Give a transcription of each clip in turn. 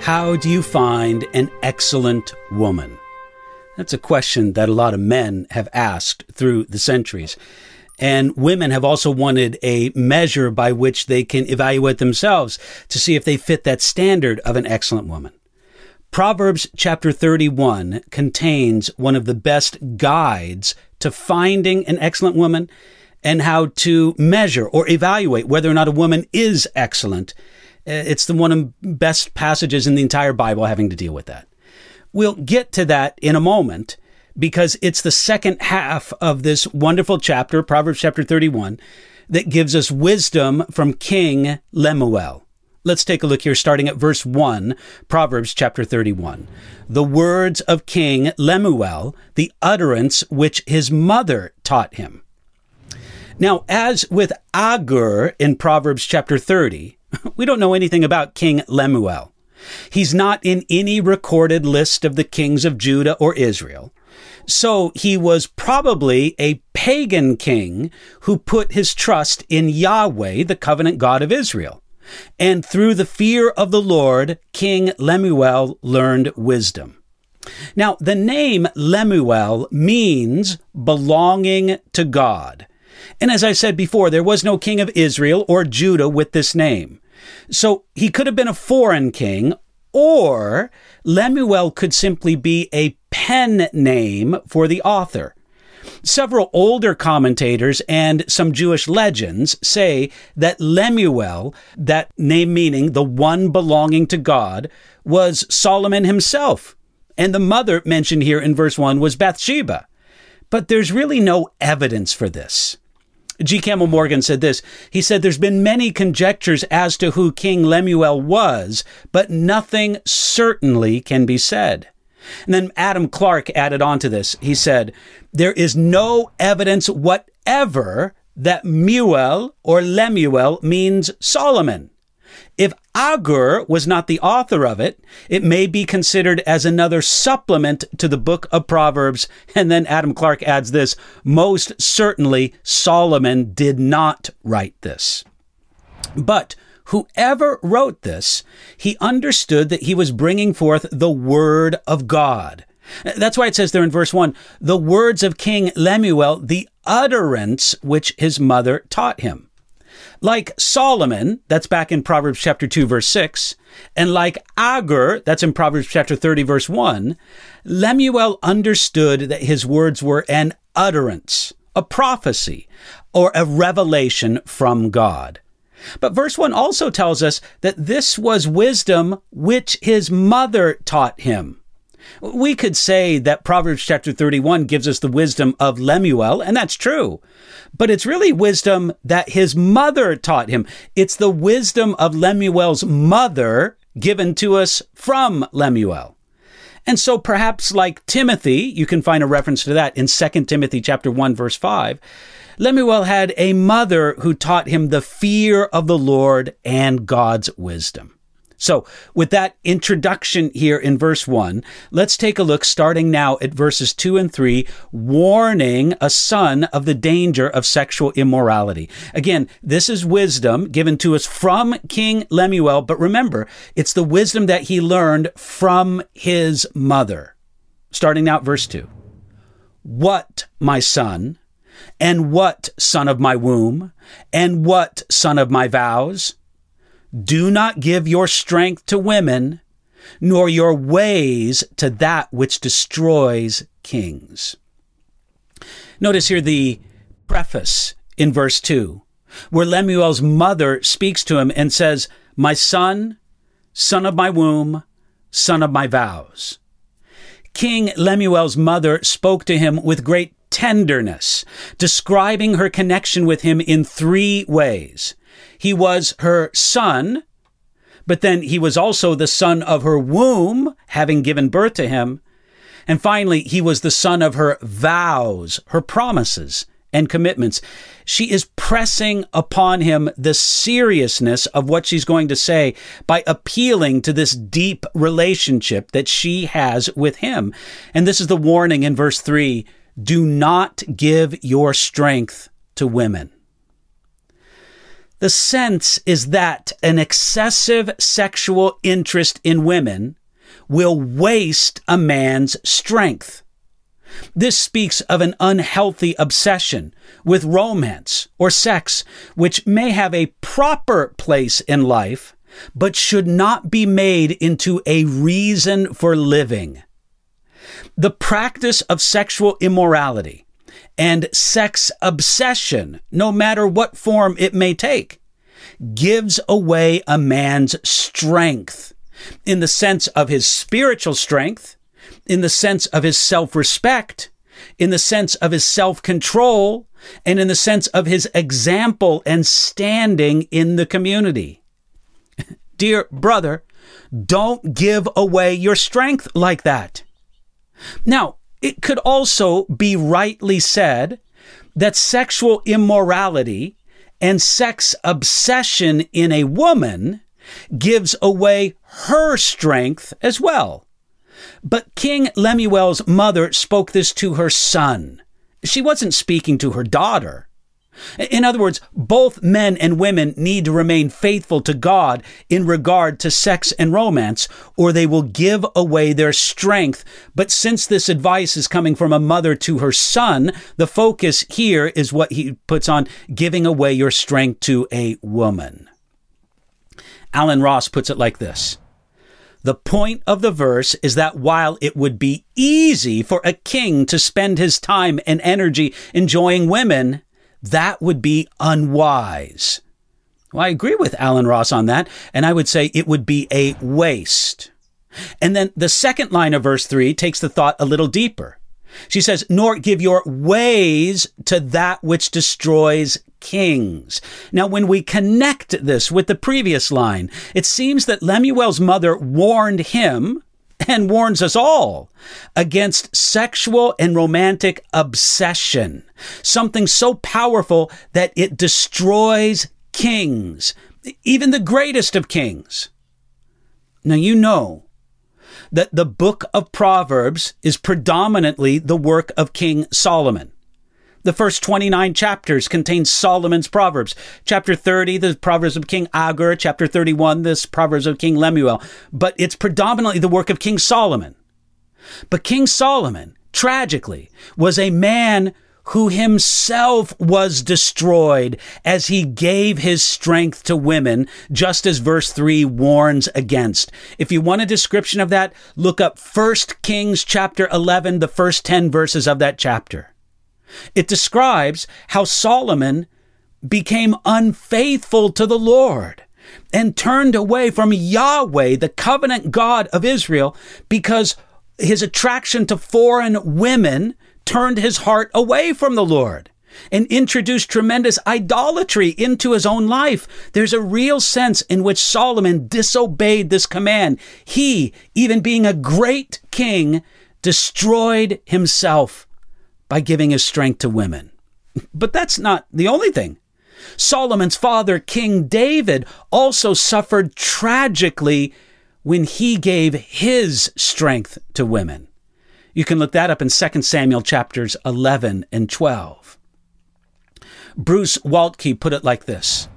How do you find an excellent woman? That's a question that a lot of men have asked through the centuries. And women have also wanted a measure by which they can evaluate themselves to see if they fit that standard of an excellent woman. Proverbs chapter 31 contains one of the best guides to finding an excellent woman and how to measure or evaluate whether or not a woman is excellent. It's one of the best passages in the entire Bible having to deal with that. We'll get to that in a moment because it's the second half of this wonderful chapter, Proverbs chapter 31, that gives us wisdom from King Lemuel. Let's take a look here, starting at verse 1, Proverbs chapter 31. The words of King Lemuel, the utterance which his mother taught him. Now, as with Agur in Proverbs chapter 30, we don't know anything about King Lemuel. He's not in any recorded list of the kings of Judah or Israel. So he was probably a pagan king who put his trust in Yahweh, the covenant God of Israel. And through the fear of the Lord, King Lemuel learned wisdom. Now, the name Lemuel means belonging to God. And as I said before, there was no king of Israel or Judah with this name. So he could have been a foreign king, or Lemuel could simply be a pen name for the author. Several older commentators and some Jewish legends say that Lemuel, that name meaning the one belonging to God, was Solomon himself. And the mother mentioned here in verse 1 was Bathsheba. But there's really no evidence for this. G. Campbell Morgan said this. He said, there's been many conjectures as to who King Lemuel was, but nothing certainly can be said. And then Adam Clarke added on to this. He said, there is no evidence whatever that Muel or Lemuel means Solomon. If Agur was not the author of it, it may be considered as another supplement to the book of Proverbs. And then Adam Clarke adds this, most certainly Solomon did not write this. But whoever wrote this, he understood that he was bringing forth the word of God. That's why it says there in verse 1, the words of King Lemuel, the utterance which his mother taught him. Like Solomon, that's back in Proverbs chapter 2, verse 6, and like Agur, that's in Proverbs chapter 30, verse 1, Lemuel understood that his words were an utterance, a prophecy, or a revelation from God. But verse 1 also tells us that this was wisdom which his mother taught him. We could say that Proverbs chapter 31 gives us the wisdom of Lemuel, and that's true. But it's really wisdom that his mother taught him. It's the wisdom of Lemuel's mother given to us from Lemuel. And so perhaps like Timothy, you can find a reference to that in 2 Timothy chapter 1, verse 5. Lemuel had a mother who taught him the fear of the Lord and God's wisdom. So with that introduction here in verse 1, let's take a look starting now at verses 2 and 3, warning a son of the danger of sexual immorality. Again, this is wisdom given to us from King Lemuel, but remember, it's the wisdom that he learned from his mother. Starting now at verse 2. What, my son, and what, son of my womb, and what, son of my vows? Do not give your strength to women, nor your ways to that which destroys kings. Notice here the preface in verse 2, where Lemuel's mother speaks to him and says, my son, son of my womb, son of my vows. King Lemuel's mother spoke to him with great tenderness, describing her connection with him in three ways. He was her son, but then he was also the son of her womb, having given birth to him. And finally, he was the son of her vows, her promises and commitments. She is pressing upon him the seriousness of what she's going to say by appealing to this deep relationship that she has with him. And this is the warning in verse 3, do not give your strength to women. The sense is that an excessive sexual interest in women will waste a man's strength. This speaks of an unhealthy obsession with romance or sex, which may have a proper place in life, but should not be made into a reason for living. The practice of sexual immorality and sex obsession, no matter what form it may take, gives away a man's strength in the sense of his spiritual strength, in the sense of his self-respect, in the sense of his self-control, and in the sense of his example and standing in the community. Dear brother, don't give away your strength like that. Now, it could also be rightly said that sexual immorality and sex obsession in a woman gives away her strength as well. But King Lemuel's mother spoke this to her son. She wasn't speaking to her daughter. In other words, both men and women need to remain faithful to God in regard to sex and romance, or they will give away their strength. But since this advice is coming from a mother to her son, the focus here is what he puts on giving away your strength to a woman. Alan Ross puts it like this. The point of the verse is that while it would be easy for a king to spend his time and energy enjoying women, that would be unwise. Well, I agree with Alan Ross on that, and I would say it would be a waste. And then the second line of verse 3 takes the thought a little deeper. She says, nor give your ways to that which destroys kings. Now, when we connect this with the previous line, it seems that Lemuel's mother warned him and warns us all against sexual and romantic obsession, something so powerful that it destroys kings, even the greatest of kings. Now, you know that the book of Proverbs is predominantly the work of King Solomon. The first 29 chapters contain Solomon's Proverbs. Chapter 30, the Proverbs of King Agur. Chapter 31, the Proverbs of King Lemuel. But it's predominantly the work of King Solomon. But King Solomon, tragically, was a man who himself was destroyed as he gave his strength to women, just as verse 3 warns against. If you want a description of that, look up 1 Kings chapter 11, the first 10 verses of that chapter. It describes how Solomon became unfaithful to the Lord and turned away from Yahweh, the covenant God of Israel, because his attraction to foreign women turned his heart away from the Lord and introduced tremendous idolatry into his own life. There's a real sense in which Solomon disobeyed this command. He, even being a great king, destroyed himself by giving his strength to women. But that's not the only thing. Solomon's father, King David, also suffered tragically when he gave his strength to women. You can look that up in 2 Samuel chapters 11 and 12. Bruce Waltke put it like this.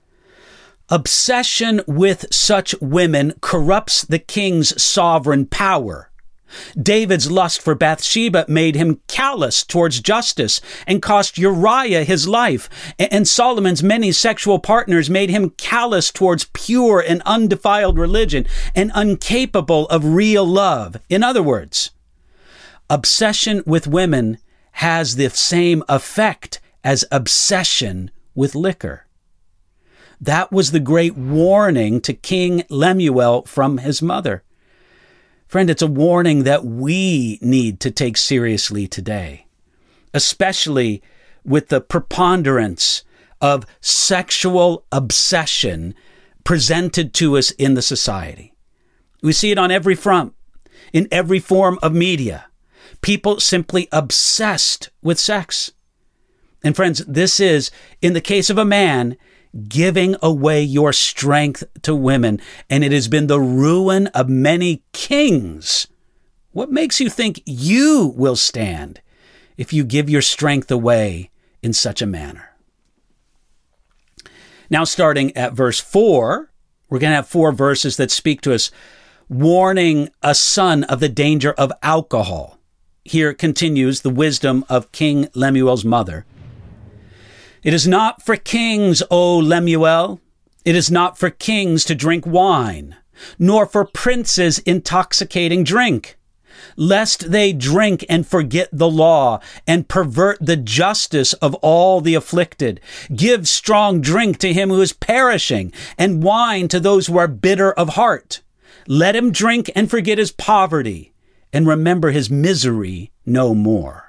Obsession with such women corrupts the king's sovereign power. David's lust for Bathsheba made him callous towards justice and cost Uriah his life. And Solomon's many sexual partners made him callous towards pure and undefiled religion and incapable of real love. In other words, obsession with women has the same effect as obsession with liquor. That was the great warning to King Lemuel from his mother. Friend, it's a warning that we need to take seriously today, especially with the preponderance of sexual obsession presented to us in the society. We see it on every front, in every form of media. People simply obsessed with sex. And friends, this is, in the case of a man, giving away your strength to women, and it has been the ruin of many kings. What makes you think you will stand if you give your strength away in such a manner? Now, starting at verse 4, we're going to have 4 verses that speak to us, warning a son of the danger of alcohol. Here continues the wisdom of King Lemuel's mother. It is not for kings, O Lemuel. It is not for kings to drink wine, nor for princes intoxicating drink, lest they drink and forget the law and pervert the justice of all the afflicted. Give strong drink to him who is perishing, and wine to those who are bitter of heart. Let him drink and forget his poverty, and remember his misery no more.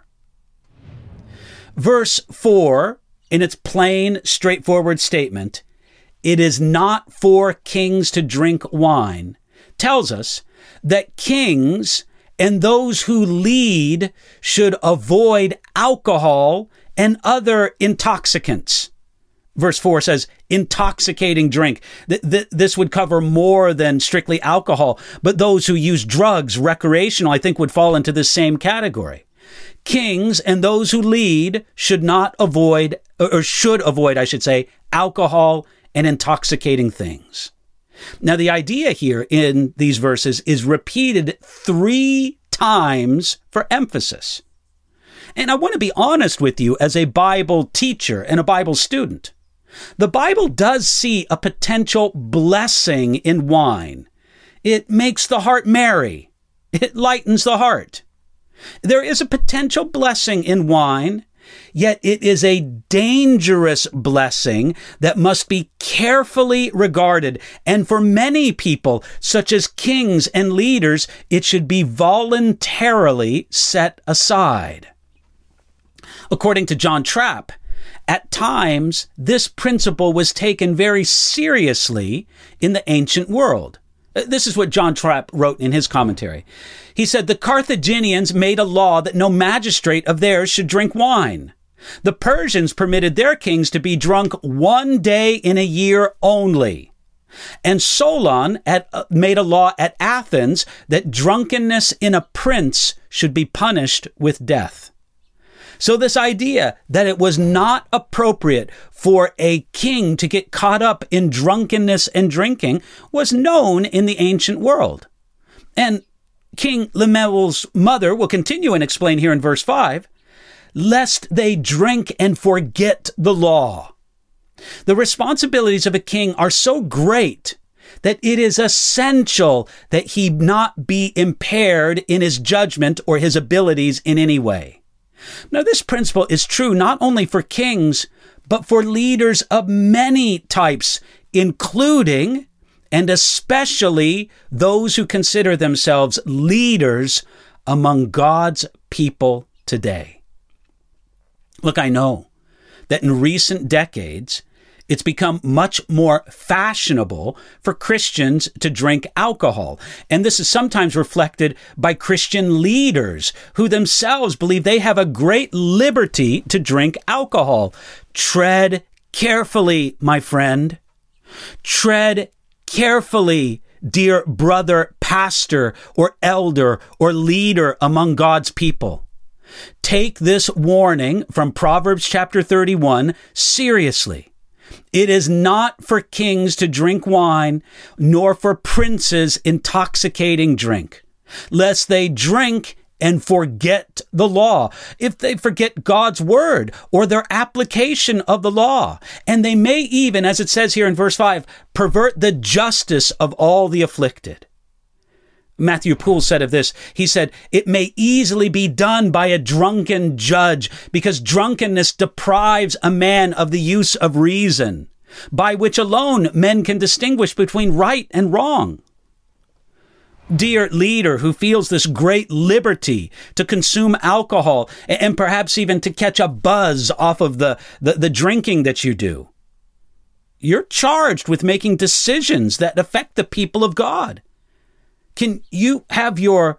Verse 4, in its plain, straightforward statement, it is not for kings to drink wine, tells us that kings and those who lead should avoid alcohol and other intoxicants. Verse 4 says, intoxicating drink. This would cover more than strictly alcohol, but those who use drugs, recreational, I think would fall into this same category. Kings and those who lead should avoid, I should say, alcohol and intoxicating things. Now, the idea here in these verses is repeated 3 times for emphasis. And I want to be honest with you as a Bible teacher and a Bible student. The Bible does see a potential blessing in wine. It makes the heart merry. It lightens the heart. There is a potential blessing in wine, yet it is a dangerous blessing that must be carefully regarded. And for many people, such as kings and leaders, it should be voluntarily set aside. According to John Trapp, at times, this principle was taken very seriously in the ancient world. This is what John Trapp wrote in his commentary. He said, the Carthaginians made a law that no magistrate of theirs should drink wine. The Persians permitted their kings to be drunk 1 day in a year only. And Solon made a law at Athens that drunkenness in a prince should be punished with death. So this idea that it was not appropriate for a king to get caught up in drunkenness and drinking was known in the ancient world. And King Lemuel's mother will continue and explain here in verse 5, lest they drink and forget the law. The responsibilities of a king are so great that it is essential that he not be impaired in his judgment or his abilities in any way. Now, this principle is true not only for kings, but for leaders of many types, including and especially those who consider themselves leaders among God's people today. Look, I know that in recent decades, it's become much more fashionable for Christians to drink alcohol. And this is sometimes reflected by Christian leaders who themselves believe they have a great liberty to drink alcohol. Tread carefully, my friend. Tread carefully, dear brother, pastor, or elder, or leader among God's people. Take this warning from Proverbs chapter 31 seriously. It is not for kings to drink wine, nor for princes intoxicating drink, lest they drink and forget the law. If they forget God's word or their application of the law, and they may even, as it says here in verse 5, pervert the justice of all the afflicted. Matthew Poole said of this, he said, it may easily be done by a drunken judge because drunkenness deprives a man of the use of reason, by which alone men can distinguish between right and wrong. Dear leader who feels this great liberty to consume alcohol and perhaps even to catch a buzz off of the drinking that you do, you're charged with making decisions that affect the people of God. Can you have your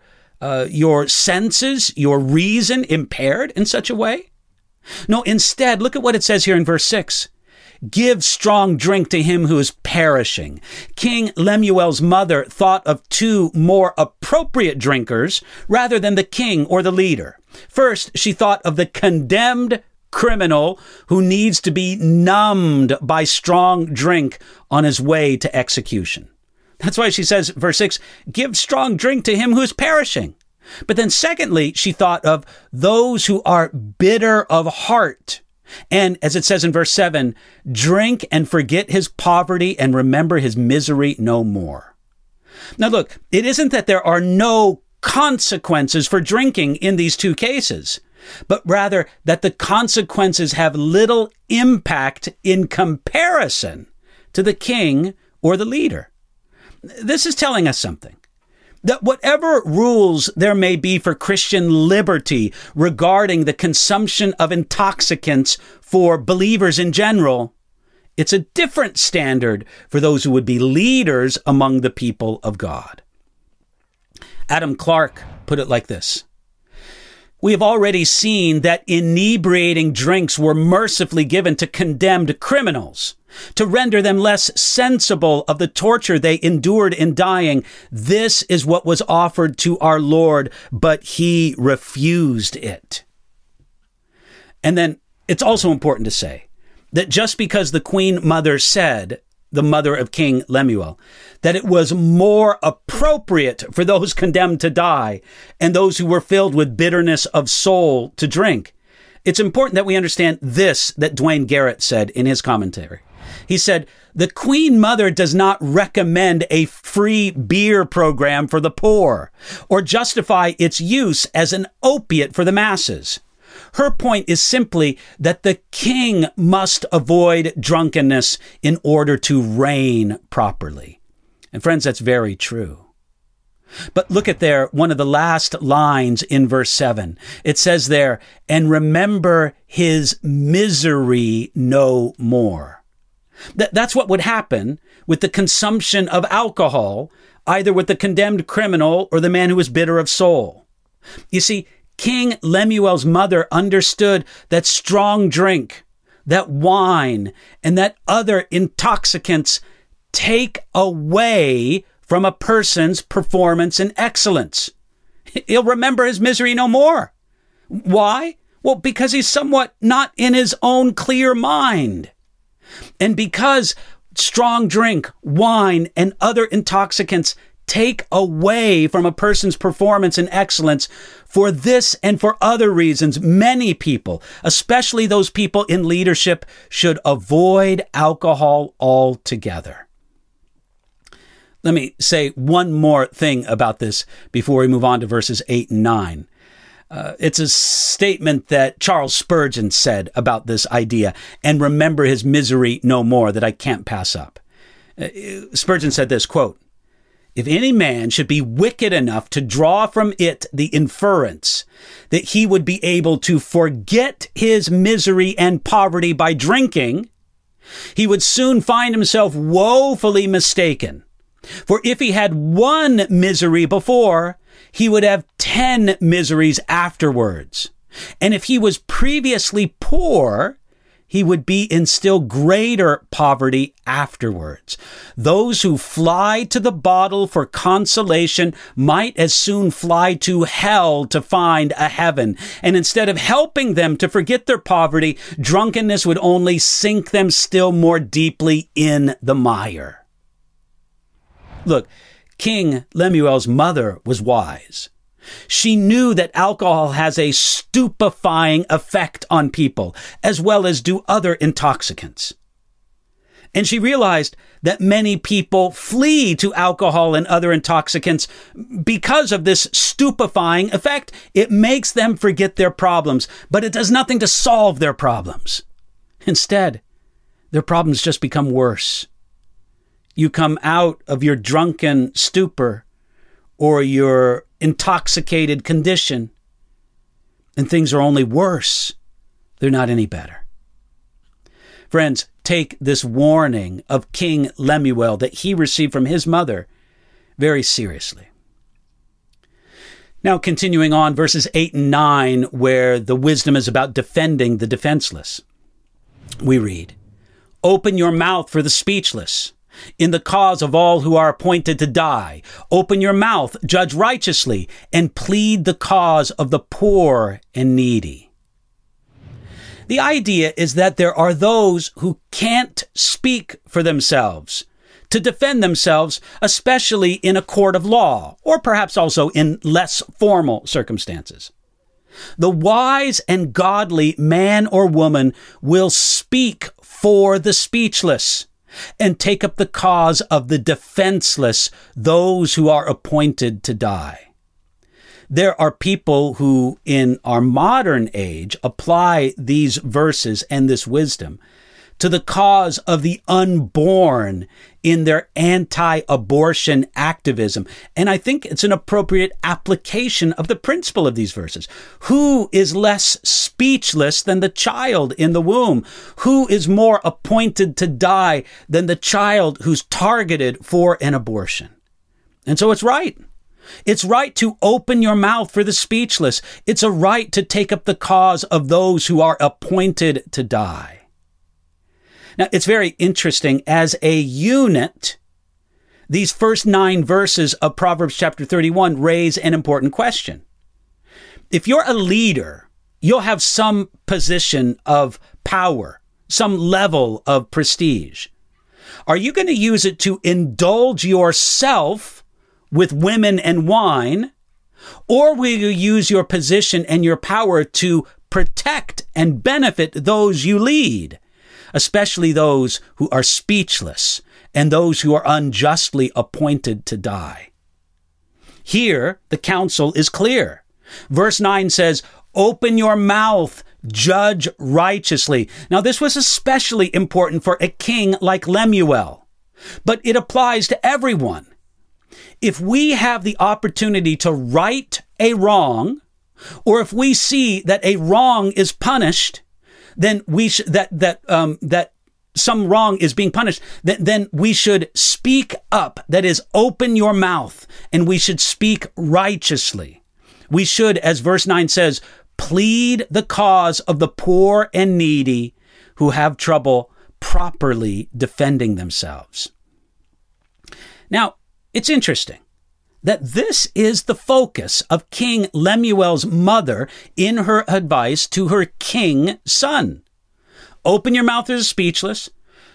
senses, your reason impaired in such a way? No, instead, look at what it says here in verse 6. Give strong drink to him who is perishing. King Lemuel's mother thought of 2 more appropriate drinkers rather than the king or the leader. First, she thought of the condemned criminal who needs to be numbed by strong drink on his way to execution. That's why she says, verse 6, give strong drink to him who is perishing. But then secondly, she thought of those who are bitter of heart. And as it says in verse 7, drink and forget his poverty and remember his misery no more. Now look, it isn't that there are no consequences for drinking in these two cases, but rather that the consequences have little impact in comparison to the king or the leader. This is telling us something. That whatever rules there may be for Christian liberty regarding the consumption of intoxicants for believers in general, it's a different standard for those who would be leaders among the people of God. Adam Clarke put it like this. We have already seen that inebriating drinks were mercifully given to condemned criminals, to render them less sensible of the torture they endured in dying. This is what was offered to our Lord, but he refused it. And then it's also important to say that just because the Queen Mother said, the mother of King Lemuel, that it was more appropriate for those condemned to die and those who were filled with bitterness of soul to drink, it's important that we understand this that Dwayne Garrett said in his commentary. He said, the Queen Mother does not recommend a free beer program for the poor or justify its use as an opiate for the masses. Her point is simply that the king must avoid drunkenness in order to reign properly. And friends, that's very true. But look at there, one of the last lines in verse 7. It says there, and remember his misery no more. That's what would happen with the consumption of alcohol, either with the condemned criminal or the man who was bitter of soul. You see, King Lemuel's mother understood that strong drink, that wine, and that other intoxicants take away from a person's performance and excellence. He'll remember his misery no more. Why? Well, because he's somewhat not in his own clear mind. And because strong drink, wine, and other intoxicants take away from a person's performance and excellence, for this and for other reasons, many people, especially those people in leadership, should avoid alcohol altogether. Let me say one more thing about this before we move on to verses 8 and 9. It's a statement that Charles Spurgeon said about this idea, and remember his misery no more, that I can't pass up. Spurgeon said this, quote, if any man should be wicked enough to draw from it the inference that he would be able to forget his misery and poverty by drinking, he would soon find himself woefully mistaken. For if he had one misery before, he would have 10 miseries afterwards. And if he was previously poor, he would be in still greater poverty afterwards. Those who fly to the bottle for consolation might as soon fly to hell to find a heaven. And instead of helping them to forget their poverty, drunkenness would only sink them still more deeply in the mire. Look, King Lemuel's mother was wise. She knew that alcohol has a stupefying effect on people, as well as do other intoxicants. And she realized that many people flee to alcohol and other intoxicants because of this stupefying effect. It makes them forget their problems, but it does nothing to solve their problems. Instead, their problems just become worse. You come out of your drunken stupor or your intoxicated condition, and things are only worse. They're not any better. Friends, take this warning of King Lemuel that he received from his mother very seriously. Now, continuing on, verses 8 and 9, where the wisdom is about defending the defenseless. We read, "Open your mouth for the speechless, in the cause of all who are appointed to die. Open your mouth, judge righteously, and plead the cause of the poor and needy." The idea is that there are those who can't speak for themselves, to defend themselves, especially in a court of law, or perhaps also in less formal circumstances. The wise and godly man or woman will speak for the speechless and take up the cause of the defenseless, those who are appointed to die. There are people who, in our modern age, apply these verses and this wisdom to the cause of the unborn in their anti-abortion activism. And I think it's an appropriate application of the principle of these verses. Who is less speechless than the child in the womb? Who is more appointed to die than the child who's targeted for an abortion? And so it's right. It's right to open your mouth for the speechless. It's a right to take up the cause of those who are appointed to die. Now, it's very interesting. As a unit, these first 9 verses of Proverbs chapter 31 raise an important question. If you're a leader, you'll have some position of power, some level of prestige. Are you going to use it to indulge yourself with women and wine, or will you use your position and your power to protect and benefit those you lead, especially those who are speechless and those who are unjustly appointed to die? Here, the counsel is clear. Verse 9 says, "Open your mouth, judge righteously." Now, this was especially important for a king like Lemuel, but it applies to everyone. If we have the opportunity to right a wrong, or if we see that a wrong is punished, then that some wrong is being punished, then we should speak up. That is, open your mouth, and we should speak righteously. We should, as verse 9 says, plead the cause of the poor and needy who have trouble properly defending themselves. Now, it's interesting that this is the focus of King Lemuel's mother in her advice to her king son. Open your mouth to the speechless,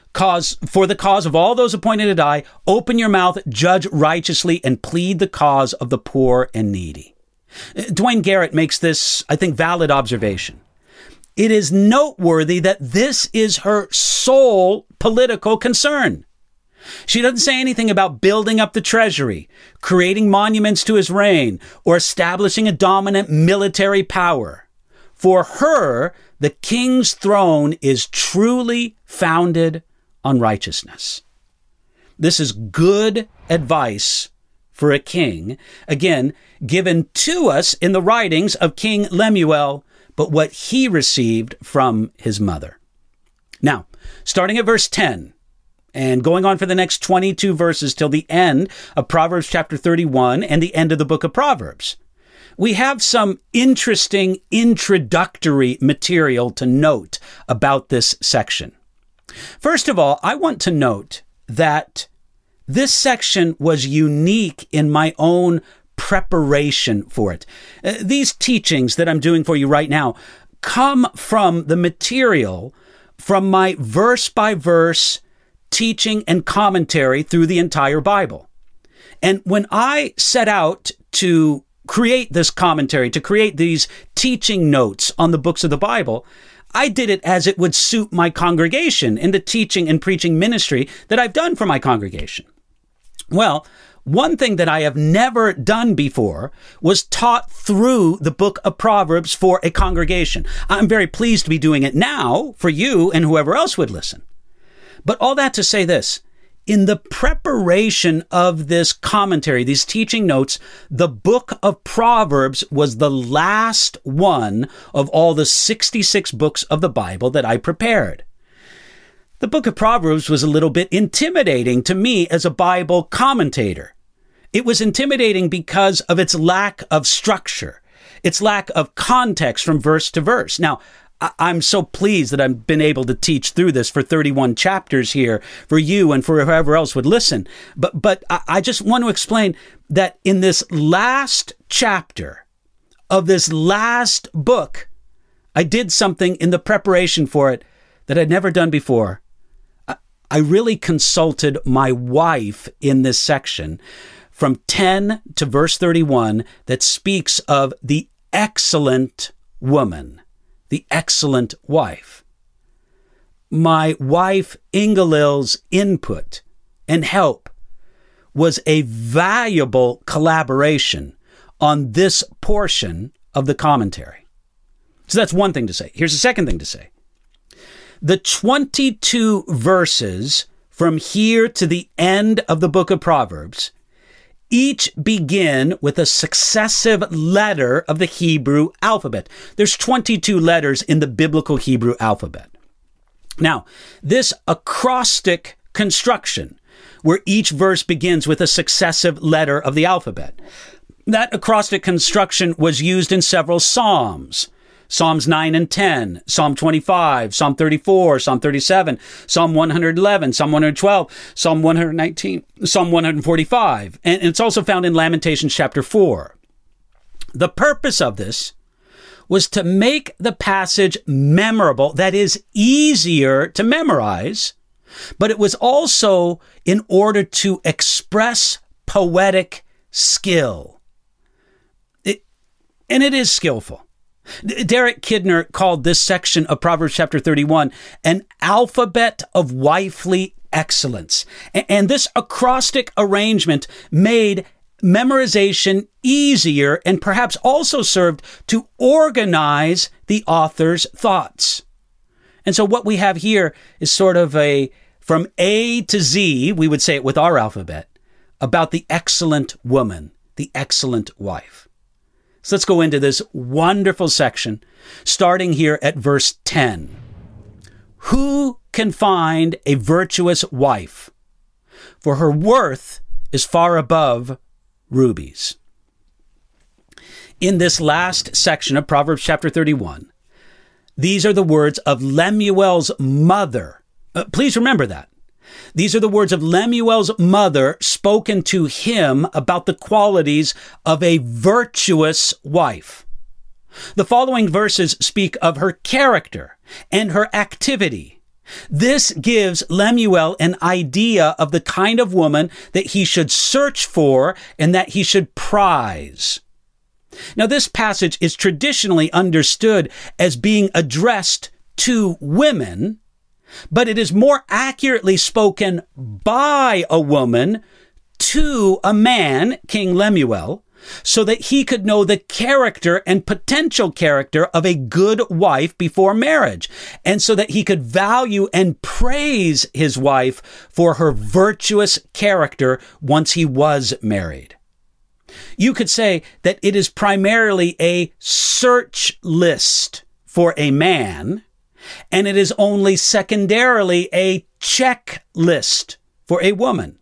for the cause of all those appointed to die. Open your mouth, judge righteously, and plead the cause of the poor and needy. Dwayne Garrett makes this, I think, valid observation. It is noteworthy that this is her sole political concern. She doesn't say anything about building up the treasury, creating monuments to his reign, or establishing a dominant military power. For her, the king's throne is truly founded on righteousness. This is good advice for a king, again, given to us in the writings of King Lemuel, but what he received from his mother. Now, starting at verse 10, and going on for the next 22 verses till the end of Proverbs chapter 31 and the end of the book of Proverbs, we have some interesting introductory material to note about this section. First of all, I want to note that this section was unique in my own preparation for it. These teachings that I'm doing for you right now come from the material from my verse-by-verse teaching and commentary through the entire Bible. And when I set out to create this commentary, to create these teaching notes on the books of the Bible, I did it as it would suit my congregation in the teaching and preaching ministry that I've done for my congregation. Well, one thing that I have never done before was taught through the book of Proverbs for a congregation. I'm very pleased to be doing it now for you and whoever else would listen. But all that to say this, in the preparation of this commentary, these teaching notes, the book of Proverbs was the last one of all the 66 books of the Bible that I prepared. The book of Proverbs was a little bit intimidating to me as a Bible commentator. It was intimidating because of its lack of structure, its lack of context from verse to verse. Now, I'm so pleased that I've been able to teach through this for 31 chapters here for you and for whoever else would listen. But I just want to explain that in this last chapter of this last book, I did something in the preparation for it that I'd never done before. I really consulted my wife in this section from 10 to verse 31 that speaks of the excellent woman, the excellent wife. My wife Ingalil's input and help was a valuable collaboration on this portion of the commentary. So that's one thing to say. Here's the second thing to say. The 22 verses from here to the end of the book of Proverbs each begin with a successive letter of the Hebrew alphabet. There's 22 letters in the biblical Hebrew alphabet. Now, this acrostic construction, where each verse begins with a successive letter of the alphabet, that acrostic construction was used in several psalms. Psalms 9 and 10, Psalm 25, Psalm 34, Psalm 37, Psalm 111, Psalm 112, Psalm 119, Psalm 145. And it's also found in Lamentations chapter 4. The purpose of this was to make the passage memorable, that is, easier to memorize, but it was also in order to express poetic skill. And it is skillful. Derek Kidner called this section of Proverbs chapter 31 an alphabet of wifely excellence. And this acrostic arrangement made memorization easier and perhaps also served to organize the author's thoughts. And so what we have here is sort of from A to Z, we would say it with our alphabet, about the excellent woman, the excellent wife. So let's go into this wonderful section, starting here at verse 10. Who can find a virtuous wife? For her worth is far above rubies. In this last section of Proverbs chapter 31, these are the words of Lemuel's mother. Please remember that. These are the words of Lemuel's mother spoken to him about the qualities of a virtuous wife. The following verses speak of her character and her activity. This gives Lemuel an idea of the kind of woman that he should search for and that he should prize. Now, this passage is traditionally understood as being addressed to women, but it is more accurately spoken by a woman to a man, King Lemuel, so that he could know the character and potential character of a good wife before marriage, and so that he could value and praise his wife for her virtuous character once he was married. You could say that it is primarily a search list for a man, and it is only secondarily a checklist for a woman.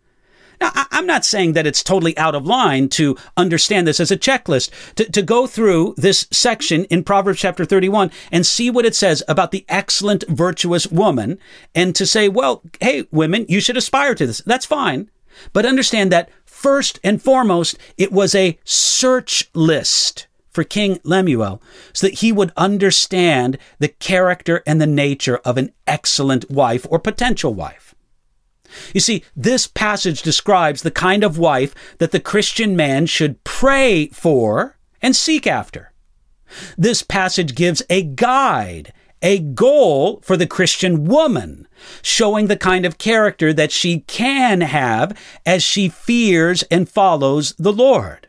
Now, I'm not saying that it's totally out of line to understand this as a checklist, to go through this section in Proverbs chapter 31 and see what it says about the excellent, virtuous woman, and to say, well, hey, women, you should aspire to this. That's fine. But understand that first and foremost, it was a search list for King Lemuel, so that he would understand the character and the nature of an excellent wife or potential wife. You see, this passage describes the kind of wife that the Christian man should pray for and seek after. This passage gives a guide, a goal for the Christian woman, showing the kind of character that she can have as she fears and follows the Lord.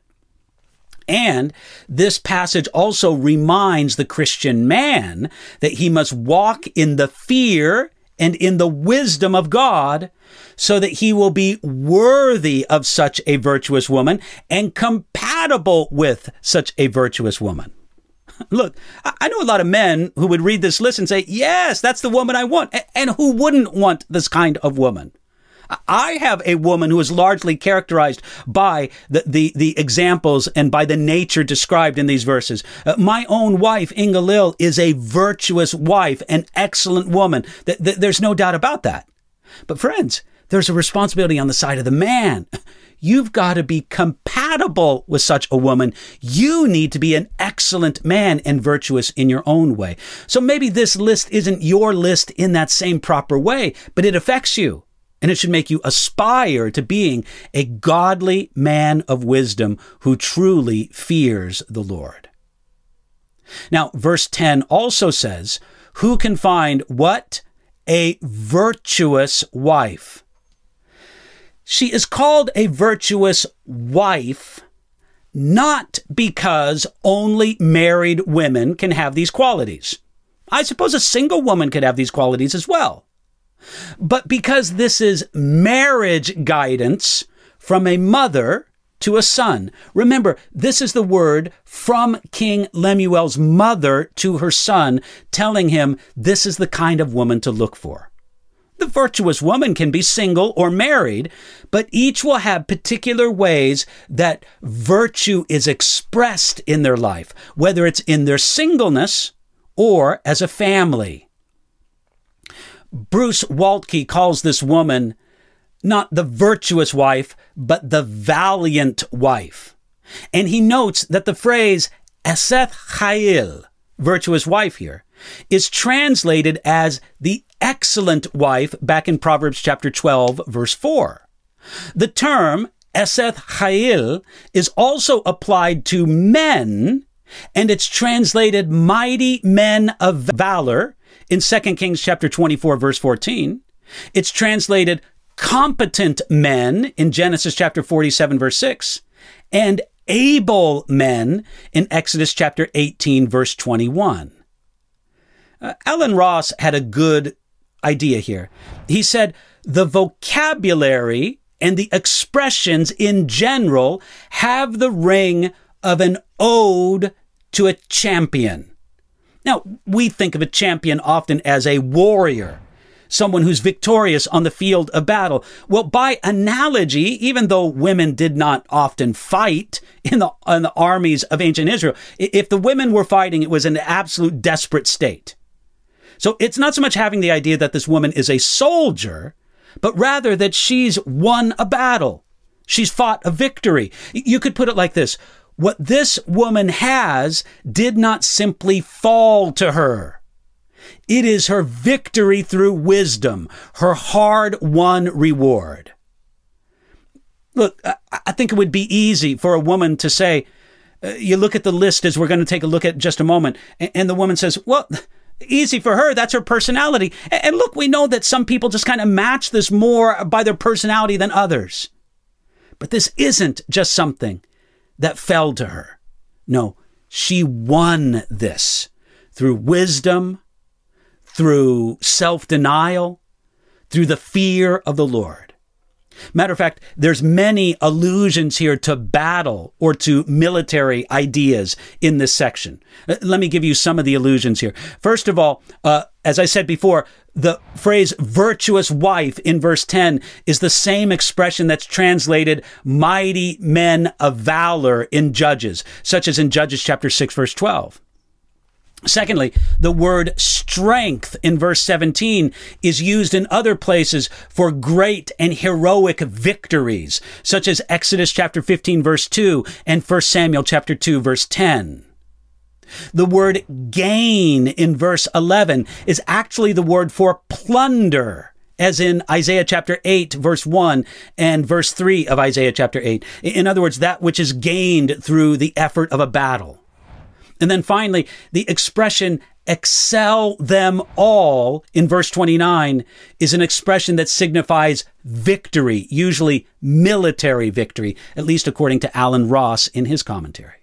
And this passage also reminds the Christian man that he must walk in the fear and in the wisdom of God so that he will be worthy of such a virtuous woman and compatible with such a virtuous woman. Look, I know a lot of men who would read this list and say, yes, that's the woman I want. And who wouldn't want this kind of woman? I have a woman who is largely characterized by the examples and by the nature described in these verses. My own wife, Ingalil, is a virtuous wife, an excellent woman. There's no doubt about that. But friends, there's a responsibility on the side of the man. you've got to be compatible with such a woman. You need to be an excellent man and virtuous in your own way. So maybe this list isn't your list in that same proper way, but it affects you. And it should make you aspire to being a godly man of wisdom who truly fears the Lord. Now, verse 10 also says, who can find what? A virtuous wife. She is called a virtuous wife not because only married women can have these qualities. I suppose a single woman could have these qualities as well. But because this is marriage guidance from a mother to a son. Remember, this is the word from King Lemuel's mother to her son, telling him this is the kind of woman to look for. The virtuous woman can be single or married, but each will have particular ways that virtue is expressed in their life, whether it's in their singleness or as a family. Bruce Waltke calls this woman not the virtuous wife, but the valiant wife. And he notes that the phrase Eseth Chayil, virtuous wife here, is translated as the excellent wife back in Proverbs chapter 12, verse 4. The term Eseth Chayil is also applied to men, and it's translated mighty men of valor in 2 Kings chapter 24, verse 14. It's translated competent men in Genesis chapter 47, verse 6, and able men in Exodus chapter 18, verse 21. Alan Ross had a good idea here. He said, the vocabulary and the expressions in general have the ring of an ode to a champion. Now, we think of a champion often as a warrior, someone who's victorious on the field of battle. Well, by analogy, even though women did not often fight in the armies of ancient Israel, if the women were fighting, it was an absolute desperate state. So it's not so much having the idea that this woman is a soldier, but rather that she's won a battle. She's fought a victory. You could put it like this. What this woman has did not simply fall to her. It is her victory through wisdom, her hard-won reward. Look, I think it would be easy for a woman to say, you look at the list as we're going to take a look at in just a moment, and the woman says, well, easy for her, that's her personality. And look, we know that some people just kind of match this more by their personality than others. But this isn't just something that fell to her. No, she won this through wisdom, through self-denial, through the fear of the Lord. Matter of fact, there's many allusions here to battle or to military ideas in this section. Let me give you some of the allusions here. First of all, as I said before, the phrase virtuous wife in verse 10 is the same expression that's translated mighty men of valor in Judges, such as in Judges chapter 6, verse 12. Secondly, the word strength in verse 17 is used in other places for great and heroic victories, such as Exodus chapter 15, verse 2, and 1 Samuel chapter 2, verse 10. The word gain in verse 11 is actually the word for plunder, as in Isaiah chapter 8, verse 1, and verse 3 of Isaiah chapter 8. In other words, that which is gained through the effort of a battle. And then finally, the expression excel them all in verse 29 is an expression that signifies victory, usually military victory, at least according to Alan Ross in his commentary.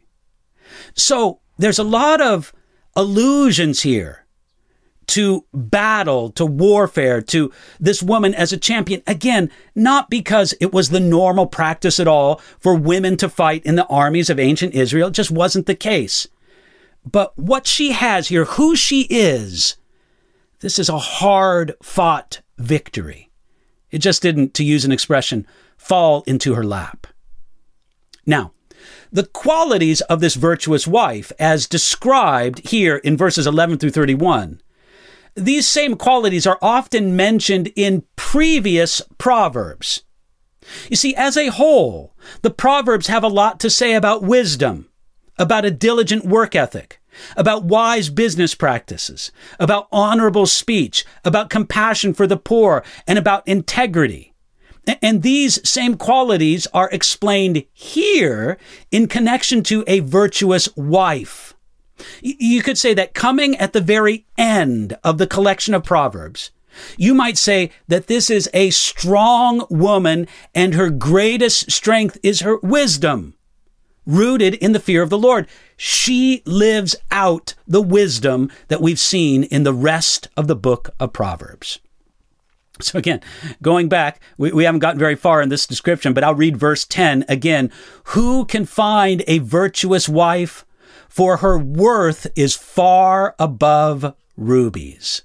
So there's a lot of allusions here to battle, to warfare, to this woman as a champion. Again, not because it was the normal practice at all for women to fight in the armies of ancient Israel. It just wasn't the case. But what she has here, who she is, this is a hard-fought victory. It just didn't, to use an expression, fall into her lap. Now, the qualities of this virtuous wife, as described here in verses 11 through 31, these same qualities are often mentioned in previous Proverbs. You see, as a whole, the Proverbs have a lot to say about wisdom, about a diligent work ethic, about wise business practices, about honorable speech, about compassion for the poor, and about integrity. And these same qualities are explained here in connection to a virtuous wife. You could say that coming at the very end of the collection of Proverbs, you might say that this is a strong woman and her greatest strength is her wisdom, rooted in the fear of the Lord. She lives out the wisdom that we've seen in the rest of the book of Proverbs. So again, going back, we haven't gotten very far in this description, but I'll read verse 10 again. Who can find a virtuous wife? For her worth is far above rubies.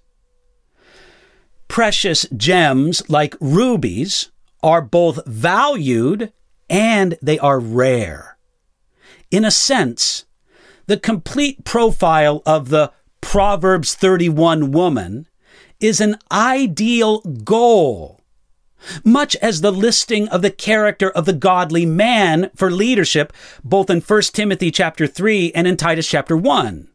Precious gems like rubies are both valued and they are rare. In a sense, the complete profile of the Proverbs 31 woman is an ideal goal, much as the listing of the character of the godly man for leadership, both in 1 Timothy chapter 3 and in Titus chapter 1.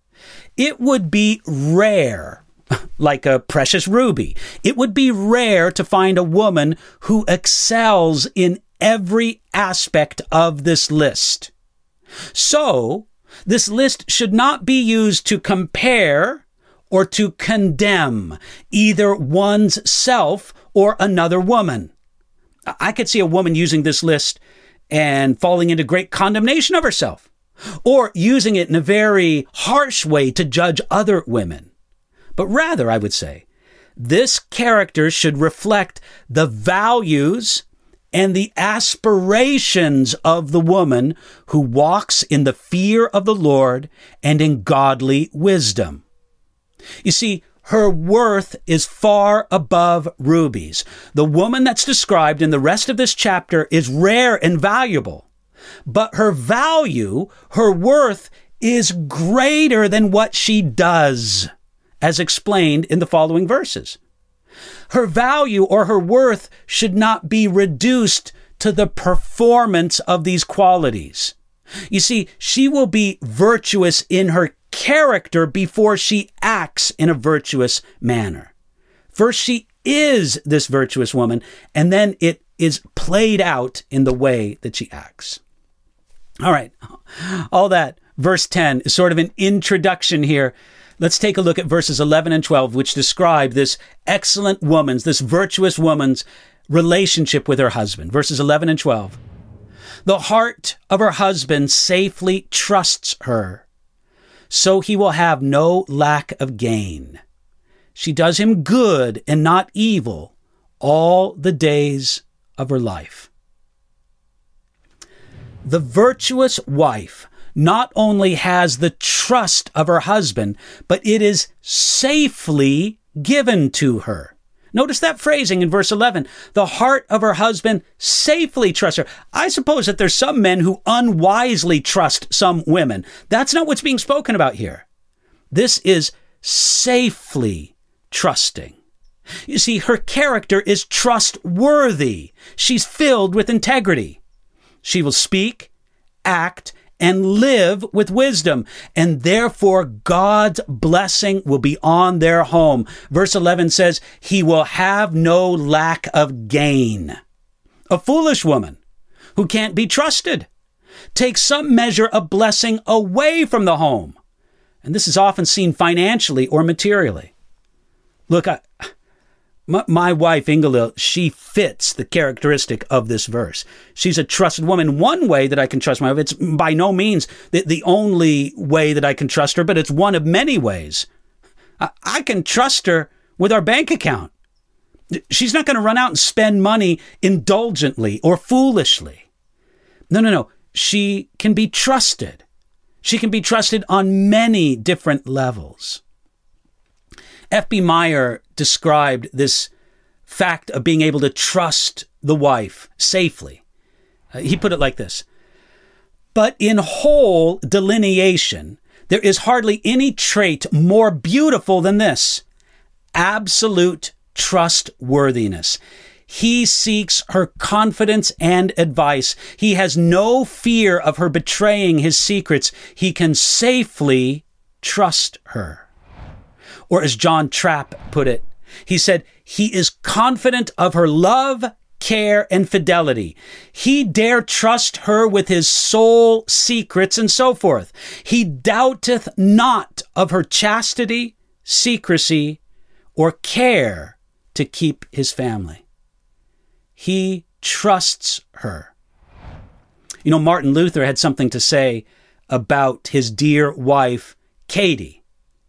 It would be rare, like a precious ruby. It would be rare to find a woman who excels in every aspect of this list. So, this list should not be used to compare or to condemn either one's self or another woman. I could see a woman using this list and falling into great condemnation of herself, or using it in a very harsh way to judge other women. But rather, I would say, this character should reflect the values and the aspirations of the woman who walks in the fear of the Lord and in godly wisdom. You see, her worth is far above rubies. The woman that's described in the rest of this chapter is rare and valuable, but her value, her worth, is greater than what she does, as explained in the following verses. Her value or her worth should not be reduced to the performance of these qualities. You see, she will be virtuous in her character before she acts in a virtuous manner. First, she is this virtuous woman, and then it is played out in the way that she acts. All right, all that, verse 10 is sort of an introduction here. Let's take a look at verses 11 and 12, which describe this excellent woman's, this virtuous woman's relationship with her husband. Verses 11 and 12. The heart of her husband safely trusts her, so he will have no lack of gain. She does him good and not evil all the days of her life. The virtuous wife not only has the trust of her husband, but it is safely given to her. Notice that phrasing in verse 11. The heart of her husband safely trusts her. I suppose that there's some men who unwisely trust some women. That's not what's being spoken about here. This is safely trusting. You see, her character is trustworthy. She's filled with integrity. She will speak, act, and live with wisdom, and therefore God's blessing will be on their home. Verse 11 says, he will have no lack of gain. A foolish woman who can't be trusted takes some measure of blessing away from the home. And this is often seen financially or materially. Look, my wife, Ingalil, she fits the characteristic of this verse. She's a trusted woman. One way that I can trust my wife, it's by no means the only way that I can trust her, but it's one of many ways. I can trust her with our bank account. She's not going to run out and spend money indulgently or foolishly. No. She can be trusted. She can be trusted on many different levels. F.B. Meyer described this fact of being able to trust the wife safely. He put it like this: but in whole delineation, there is hardly any trait more beautiful than this: absolute trustworthiness. He seeks her confidence and advice. He has no fear of her betraying his secrets. He can safely trust her. Or as John Trapp put it, he said, he is confident of her love, care, and fidelity. He dare trust her with his soul secrets and so forth. He doubteth not of her chastity, secrecy, or care to keep his family. He trusts her. You know, Martin Luther had something to say about his dear wife, Katie.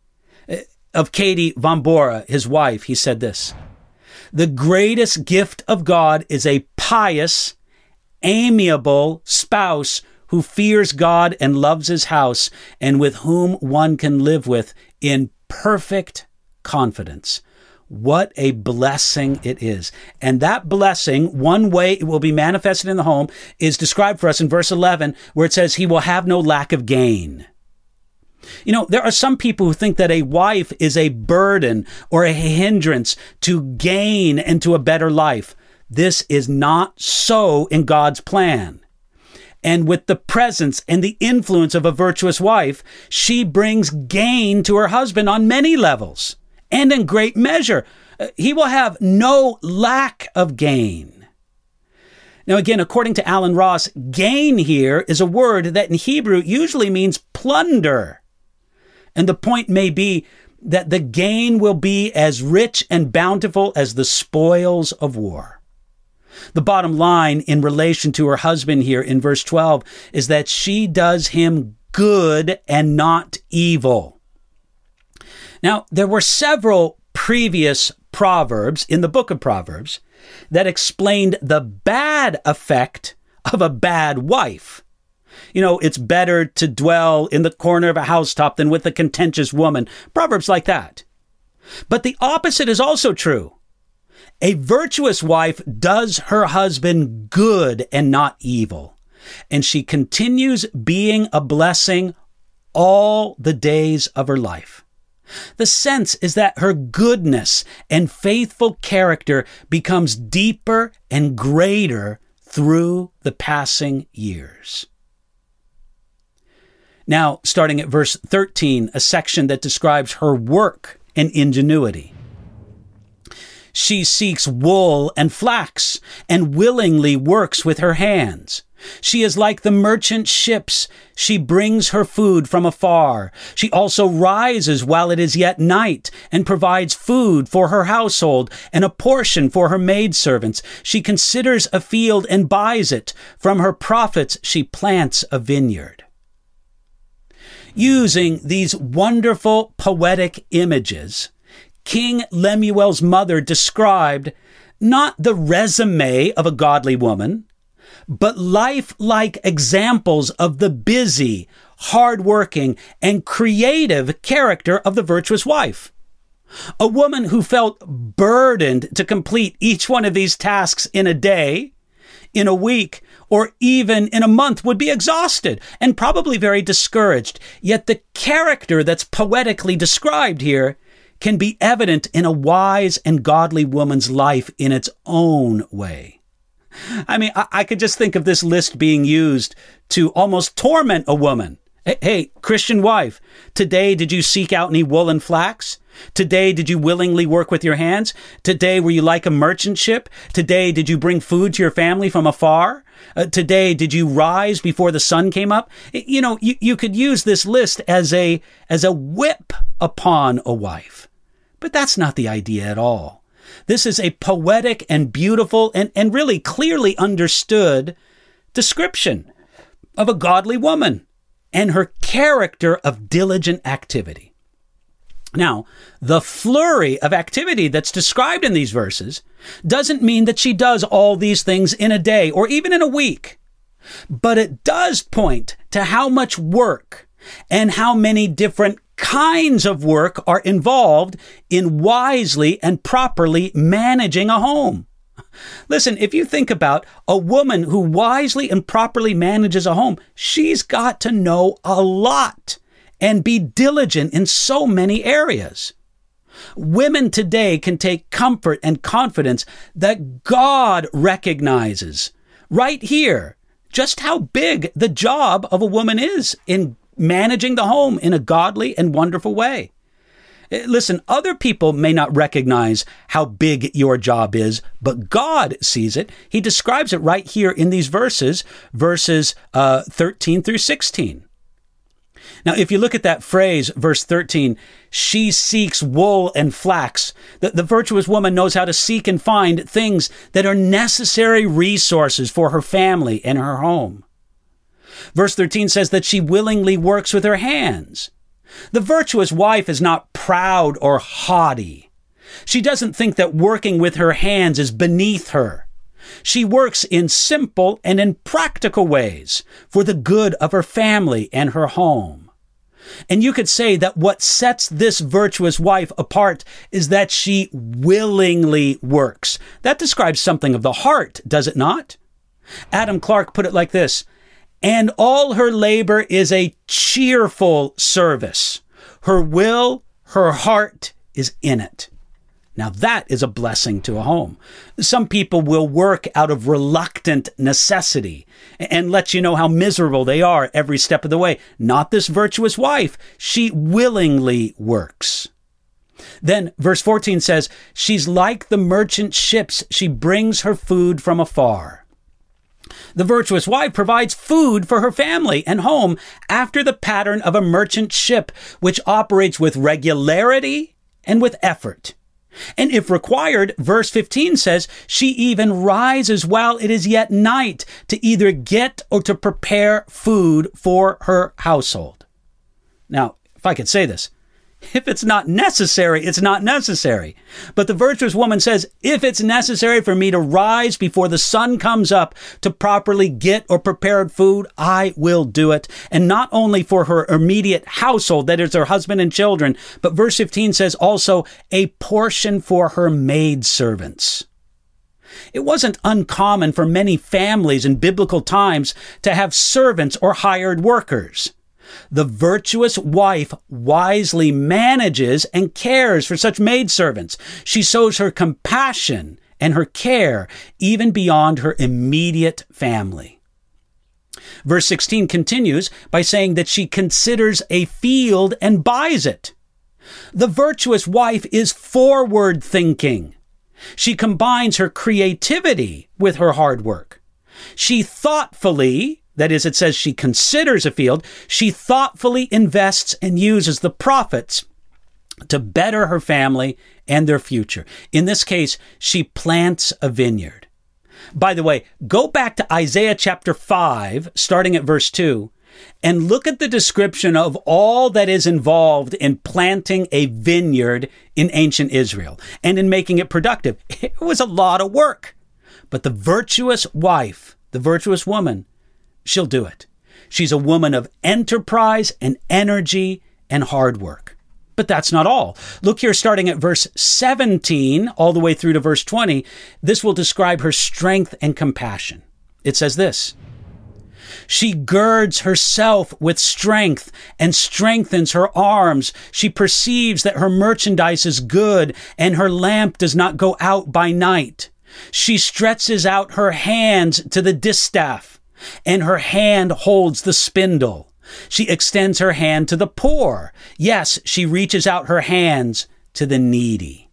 Of Katie von Bora, his wife, he said this: "The greatest gift of God is a pious, amiable spouse who fears God and loves his house, and with whom one can live with in perfect confidence." What a blessing it is. And that blessing, one way it will be manifested in the home, is described for us in verse 11, where it says, he will have no lack of gain. You know, there are some people who think that a wife is a burden or a hindrance to gain into a better life. This is not so in God's plan. And with the presence and the influence of a virtuous wife, she brings gain to her husband on many levels. And in great measure, he will have no lack of gain. Now, again, according to Alan Ross, gain here is a word that in Hebrew usually means plunder. And the point may be that the gain will be as rich and bountiful as the spoils of war. The bottom line in relation to her husband here in verse 12 is that she does him good and not evil. Now, there were several previous proverbs in the book of Proverbs that explained the bad effect of a bad wife. You know, it's better to dwell in the corner of a housetop than with a contentious woman. Proverbs like that. But the opposite is also true. A virtuous wife does her husband good and not evil, and she continues being a blessing all the days of her life. The sense is that her goodness and faithful character becomes deeper and greater through the passing years. Now, starting at verse 13, a section that describes her work and ingenuity. She seeks wool and flax and willingly works with her hands. She is like the merchant ships. She brings her food from afar. She also rises while it is yet night and provides food for her household and a portion for her maidservants. She considers a field and buys it. From her profits she plants a vineyard. Using these wonderful poetic images, King Lemuel's mother described not the resume of a godly woman, but lifelike examples of the busy, hardworking, and creative character of the virtuous wife. A woman who felt burdened to complete each one of these tasks in a day, in a week, or even in a month would be exhausted and probably very discouraged. Yet the character that's poetically described here can be evident in a wise and godly woman's life in its own way. I mean, I could just think of this list being used to almost torment a woman. Hey, Christian wife, today did you seek out any wool and flax? Today did you willingly work with your hands? Today were you like a merchant ship? Today did you bring food to your family from afar? Today did you rise before the sun came up? You know, you could use this list as a whip upon a wife. But that's not the idea at all. This is a poetic and beautiful and really clearly understood description of a godly woman and her character of diligent activity. Now, the flurry of activity that's described in these verses doesn't mean that she does all these things in a day or even in a week, but it does point to how much work and how many different kinds of work are involved in wisely and properly managing a home. Listen, if you think about a woman who wisely and properly manages a home, she's got to know a lot and be diligent in so many areas. Women today can take comfort and confidence that God recognizes right here just how big the job of a woman is in managing the home in a godly and wonderful way. Listen, other people may not recognize how big your job is, but God sees it. He describes it right here in these verses 13 through 16. Now, if you look at that phrase, verse 13, she seeks wool and flax. The virtuous woman knows how to seek and find things that are necessary resources for her family and her home. Verse 13 says that she willingly works with her hands. The virtuous wife is not proud or haughty. She doesn't think that working with her hands is beneath her. She works in simple and in practical ways for the good of her family and her home. And you could say that what sets this virtuous wife apart is that she willingly works. That describes something of the heart, does it not? Adam Clarke put it like this: and all her labor is a cheerful service. Her will, her heart is in it. Now that is a blessing to a home. Some people will work out of reluctant necessity and let you know how miserable they are every step of the way. Not this virtuous wife. She willingly works. Then verse 14 says, she's like the merchant ships. She brings her food from afar. The virtuous wife provides food for her family and home after the pattern of a merchant ship, which operates with regularity and with effort. And if required, verse 15 says, she even rises while it is yet night to either get or to prepare food for her household. Now, if I could say this, if it's not necessary, it's not necessary. But the virtuous woman says, if it's necessary for me to rise before the sun comes up to properly get or prepare food, I will do it. And not only for her immediate household, that is her husband and children, but verse 15 says also a portion for her maidservants. It wasn't uncommon for many families in biblical times to have servants or hired workers. The virtuous wife wisely manages and cares for such maidservants. She shows her compassion and her care even beyond her immediate family. Verse 16 continues by saying that she considers a field and buys it. The virtuous wife is forward thinking. She combines her creativity with her hard work. She thoughtfully, that is, it says she considers a field. She thoughtfully invests and uses the profits to better her family and their future. In this case, she plants a vineyard. By the way, go back to Isaiah chapter 5, starting at verse 2, and look at the description of all that is involved in planting a vineyard in ancient Israel and in making it productive. It was a lot of work. But the virtuous wife, the virtuous woman, she'll do it. She's a woman of enterprise and energy and hard work. But that's not all. Look here, starting at verse 17, all the way through to verse 20. This will describe her strength and compassion. It says this: she girds herself with strength and strengthens her arms. She perceives that her merchandise is good and her lamp does not go out by night. She stretches out her hands to the distaff, and her hand holds the spindle. She extends her hand to the poor. Yes, she reaches out her hands to the needy.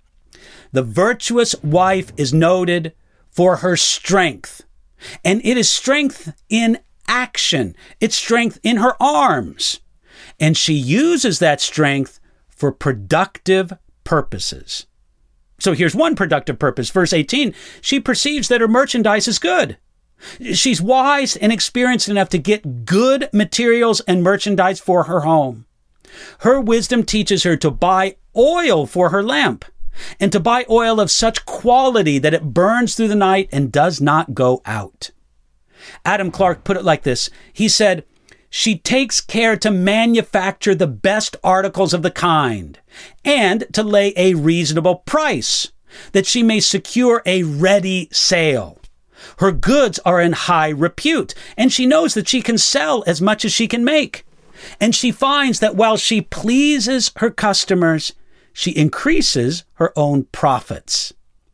The virtuous wife is noted for her strength, and it is strength in action. It's strength in her arms, and she uses that strength for productive purposes. So here's one productive purpose. Verse 18, she perceives that her merchandise is good. She's wise and experienced enough to get good materials and merchandise for her home. Her wisdom teaches her to buy oil for her lamp and to buy oil of such quality that it burns through the night and does not go out. Adam Clarke put it like this. He said, she takes care to manufacture the best articles of the kind and to lay a reasonable price, that she may secure a ready sale. Her goods are in high repute, and she knows that she can sell as much as she can make. And she finds that while she pleases her customers, she increases her own profits.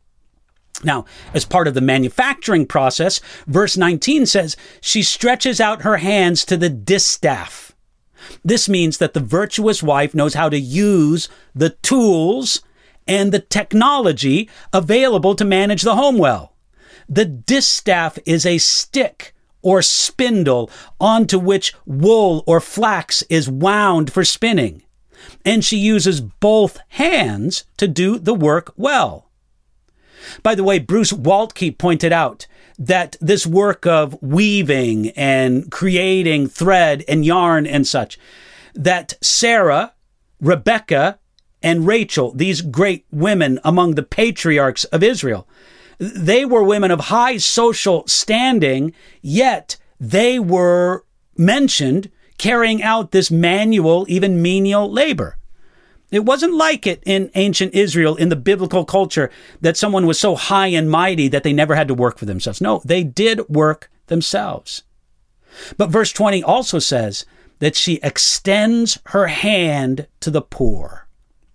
Now, as part of the manufacturing process, verse 19 says, she stretches out her hands to the distaff. This means that the virtuous wife knows how to use the tools and the technology available to manage the home well. The distaff is a stick or spindle onto which wool or flax is wound for spinning, and she uses both hands to do the work well. By the way, Bruce Waltke pointed out that this work of weaving and creating thread and yarn and such, that Sarah, Rebecca, and Rachel, these great women among the patriarchs of Israel, they were women of high social standing, yet they were mentioned carrying out this manual, even menial labor. It wasn't like it in ancient Israel, in the biblical culture, that someone was so high and mighty that they never had to work for themselves. No, they did work themselves. But verse 20 also says that she extends her hand to the poor.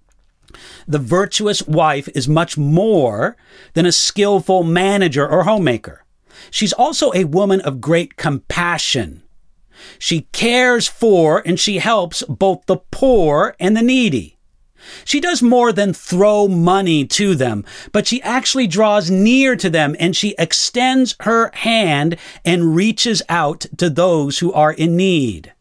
The virtuous wife is much more than a skillful manager or homemaker. She's also a woman of great compassion. She cares for and she helps both the poor and the needy. She does more than throw money to them, but she actually draws near to them and she extends her hand and reaches out to those who are in need.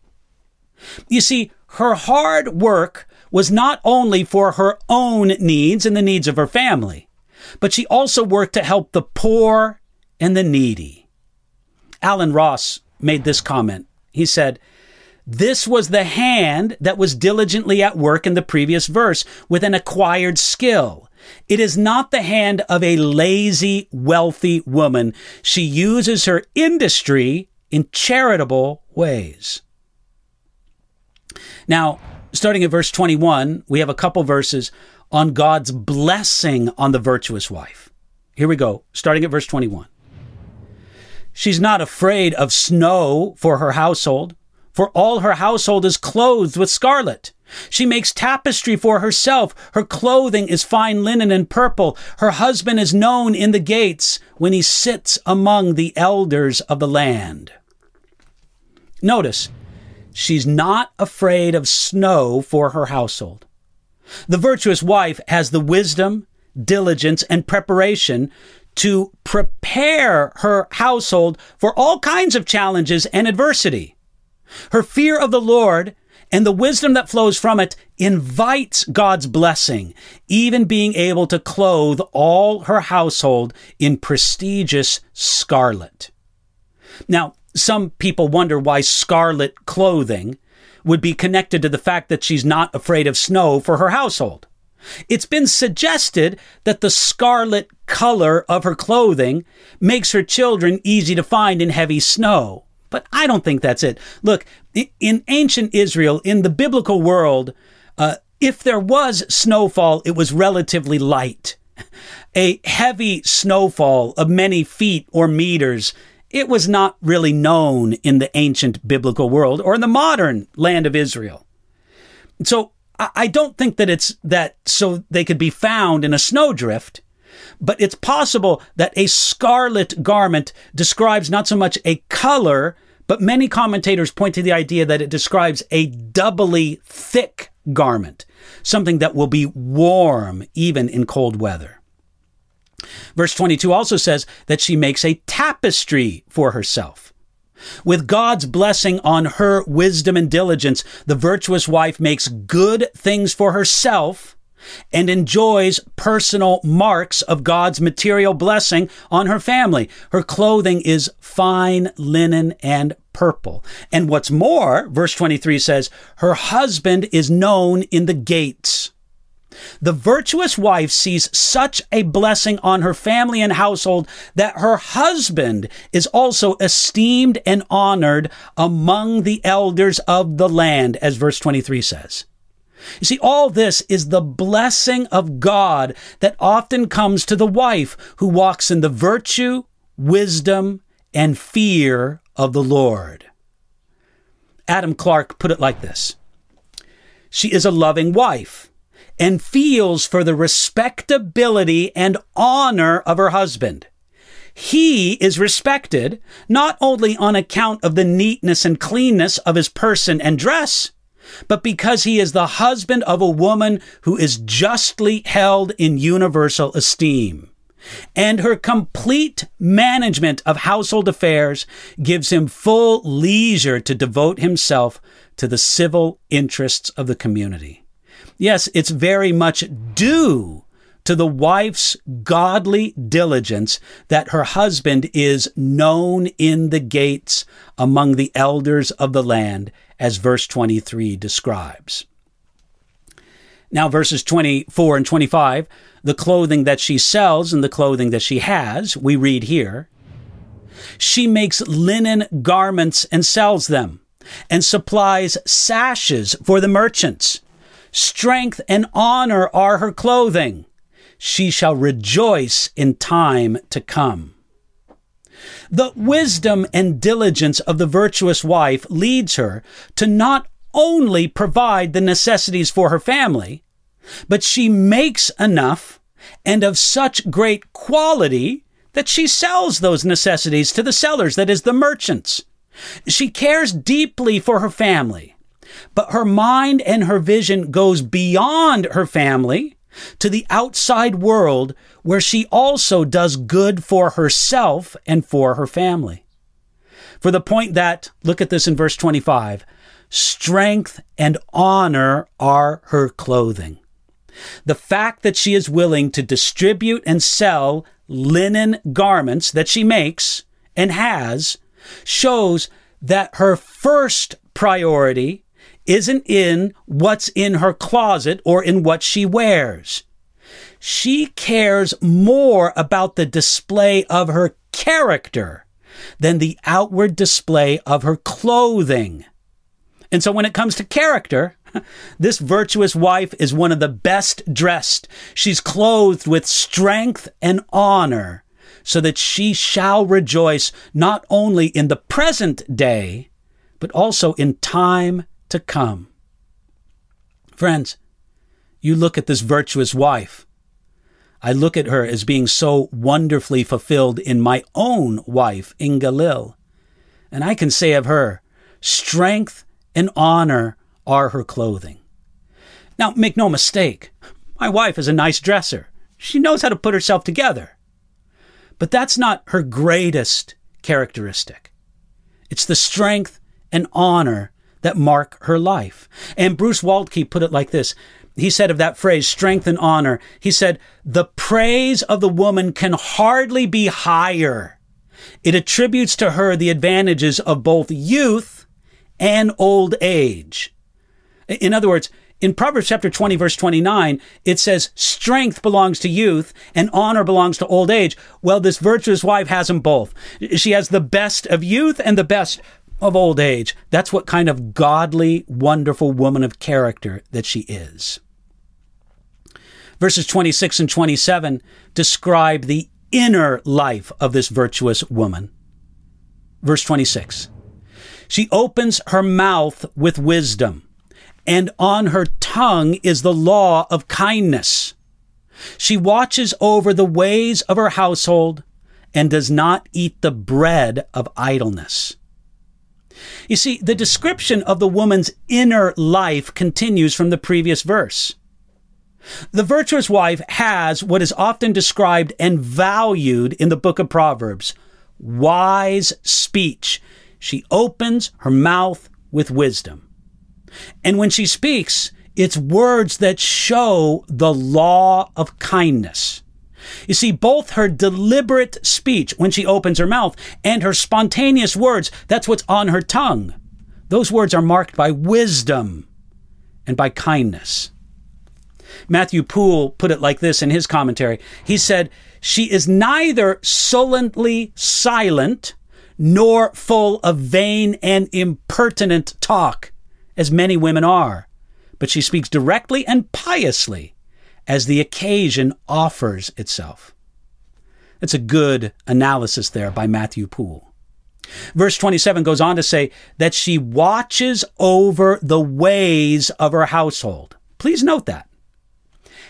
You see, her hard work was not only for her own needs and the needs of her family, but she also worked to help the poor and the needy. Alan Ross made this comment. He said, "This was the hand that was diligently at work in the previous verse with an acquired skill. It is not the hand of a lazy, wealthy woman. She uses her industry in charitable ways." Now, starting at verse 21, we have a couple verses on God's blessing on the virtuous wife. Here we go, starting at verse 21. She's not afraid of snow for her household, for all her household is clothed with scarlet. She makes tapestry for herself. Her clothing is fine linen and purple. Her husband is known in the gates when he sits among the elders of the land. Notice, she's not afraid of snow for her household. The virtuous wife has the wisdom, diligence, and preparation to prepare her household for all kinds of challenges and adversity. Her fear of the Lord and the wisdom that flows from it invites God's blessing, even being able to clothe all her household in prestigious scarlet. Now, some people wonder why scarlet clothing would be connected to the fact that she's not afraid of snow for her household. It's been suggested that the scarlet color of her clothing makes her children easy to find in heavy snow. But I don't think that's it. Look, in ancient Israel, in the biblical world, if there was snowfall, it was relatively light. A heavy snowfall of many feet or meters, it was not really known in the ancient biblical world or in the modern land of Israel. So I don't think that it's that so they could be found in a snowdrift, but it's possible that a scarlet garment describes not so much a color, but many commentators point to the idea that it describes a doubly thick garment, something that will be warm even in cold weather. Verse 22 also says that she makes a tapestry for herself. With God's blessing on her wisdom and diligence, the virtuous wife makes good things for herself and enjoys personal marks of God's material blessing on her family. Her clothing is fine linen and purple. And what's more, verse 23 says, her husband is known in the gates. The virtuous wife sees such a blessing on her family and household that her husband is also esteemed and honored among the elders of the land, as verse 23 says. You see, all this is the blessing of God that often comes to the wife who walks in the virtue, wisdom, and fear of the Lord. Adam Clarke put it like this: she is a loving wife, and feels for the respectability and honor of her husband. He is respected not only on account of the neatness and cleanness of his person and dress, but because he is the husband of a woman who is justly held in universal esteem. And her complete management of household affairs gives him full leisure to devote himself to the civil interests of the community. Yes, it's very much due to the wife's godly diligence that her husband is known in the gates among the elders of the land, as verse 23 describes. Now, verses 24 and 25, the clothing that she sells and the clothing that she has, we read here, she makes linen garments and sells them, and supplies sashes for the merchants. Strength and honor are her clothing. She shall rejoice in time to come. The wisdom and diligence of the virtuous wife leads her to not only provide the necessities for her family, but she makes enough and of such great quality that she sells those necessities to the sellers, that is, the merchants. She cares deeply for her family, but her mind and her vision goes beyond her family to the outside world, where she also does good for herself and for her family. For the point that, look at this in verse 25, strength and honor are her clothing. The fact that she is willing to distribute and sell linen garments that she makes and has shows that her first priority isn't in what's in her closet or in what she wears. She cares more about the display of her character than the outward display of her clothing. And so when it comes to character, this virtuous wife is one of the best dressed. She's clothed with strength and honor, so that she shall rejoice not only in the present day, but also in time to come. Friends, you look at this virtuous wife. I look at her as being so wonderfully fulfilled in my own wife, Inga Lill. And I can say of her, strength and honor are her clothing. Now, make no mistake, my wife is a nice dresser. She knows how to put herself together. But that's not her greatest characteristic. It's the strength and honor that mark her life. And Bruce Waltke put it like this. He said of that phrase, strength and honor, he said, the praise of the woman can hardly be higher. It attributes to her the advantages of both youth and old age. In other words, in Proverbs chapter 20, verse 29, it says strength belongs to youth and honor belongs to old age. Well, this virtuous wife has them both. She has the best of youth and the best of old age. That's what kind of godly, wonderful woman of character that she is. Verses 26 and 27 describe the inner life of this virtuous woman. Verse 26, she opens her mouth with wisdom, and on her tongue is the law of kindness. She watches over the ways of her household and does not eat the bread of idleness. You see, the description of the woman's inner life continues from the previous verse. The virtuous wife has what is often described and valued in the book of Proverbs, wise speech. She opens her mouth with wisdom. And when she speaks, it's words that show the law of kindness. You see, both her deliberate speech when she opens her mouth and her spontaneous words, that's what's on her tongue. Those words are marked by wisdom and by kindness. Matthew Poole put it like this in his commentary. He said, she is neither sullenly silent nor full of vain and impertinent talk, as many women are, but she speaks directly and piously as the occasion offers itself. That's a good analysis there by Matthew Poole. Verse 27 goes on to say that she watches over the ways of her household. Please note that.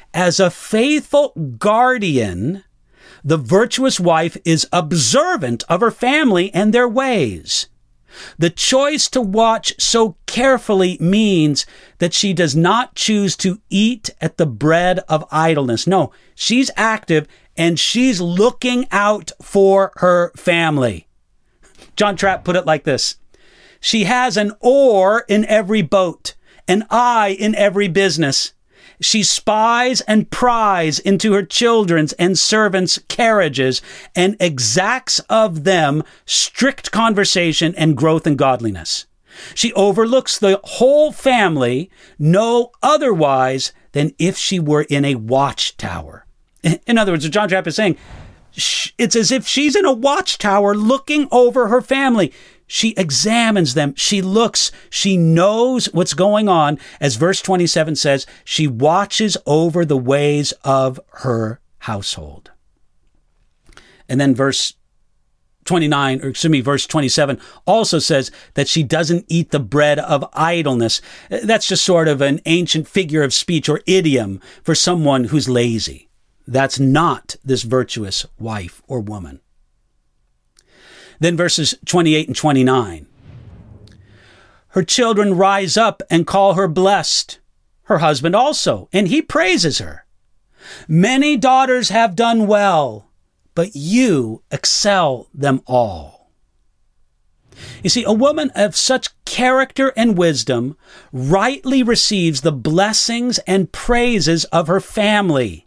As a faithful guardian, the virtuous wife is observant of her family and their ways. The choice to watch so carefully means that she does not choose to eat at the bread of idleness. No, she's active and she's looking out for her family. John Trapp put it like this: she has an oar in every boat, an eye in every business. She spies and pries into her children's and servants' carriages and exacts of them strict conversation and growth in godliness. She overlooks the whole family no otherwise than if she were in a watchtower. In other words, what John Trapp is saying, it's as if she's in a watchtower looking over her family. She examines them. She looks. She knows what's going on. As verse 27 says, she watches over the ways of her household. And then verse 27 also says that she doesn't eat the bread of idleness. That's just sort of an ancient figure of speech or idiom for someone who's lazy. That's not this virtuous wife or woman. Then verses 28 and 29. Her children rise up and call her blessed, her husband also, and he praises her. Many daughters have done well, but you excel them all. You see, a woman of such character and wisdom rightly receives the blessings and praises of her family.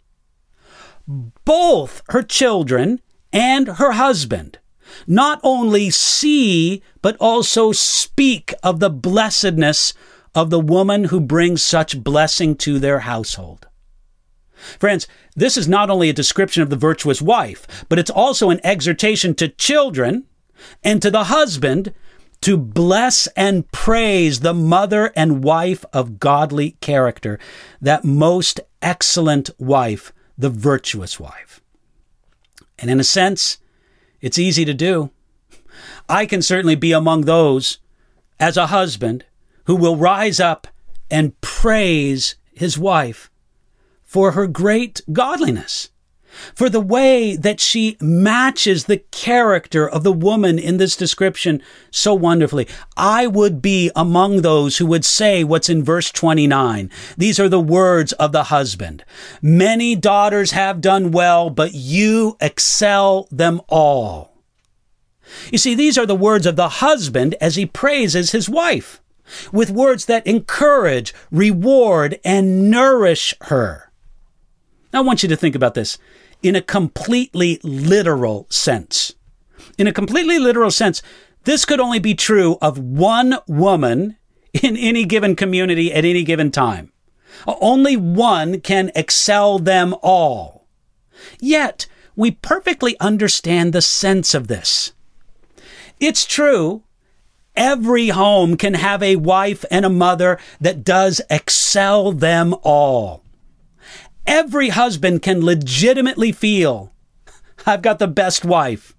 Both her children and her husband not only see, but also speak of the blessedness of the woman who brings such blessing to their household. Friends, this is not only a description of the virtuous wife, but it's also an exhortation to children and to the husband to bless and praise the mother and wife of godly character, that most excellent wife, the virtuous wife. And in a sense, it's easy to do. I can certainly be among those, as a husband, who will rise up and praise his wife for her great godliness, for the way that she matches the character of the woman in this description so wonderfully. I would be among those who would say what's in verse 29. These are the words of the husband. Many daughters have done well, but you excel them all. You see, these are the words of the husband as he praises his wife, with words that encourage, reward, and nourish her. Now, I want you to think about this in a completely literal sense. In a completely literal sense, this could only be true of one woman in any given community at any given time. Only one can excel them all. Yet, we perfectly understand the sense of this. It's true, every home can have a wife and a mother that does excel them all. Every husband can legitimately feel, I've got the best wife.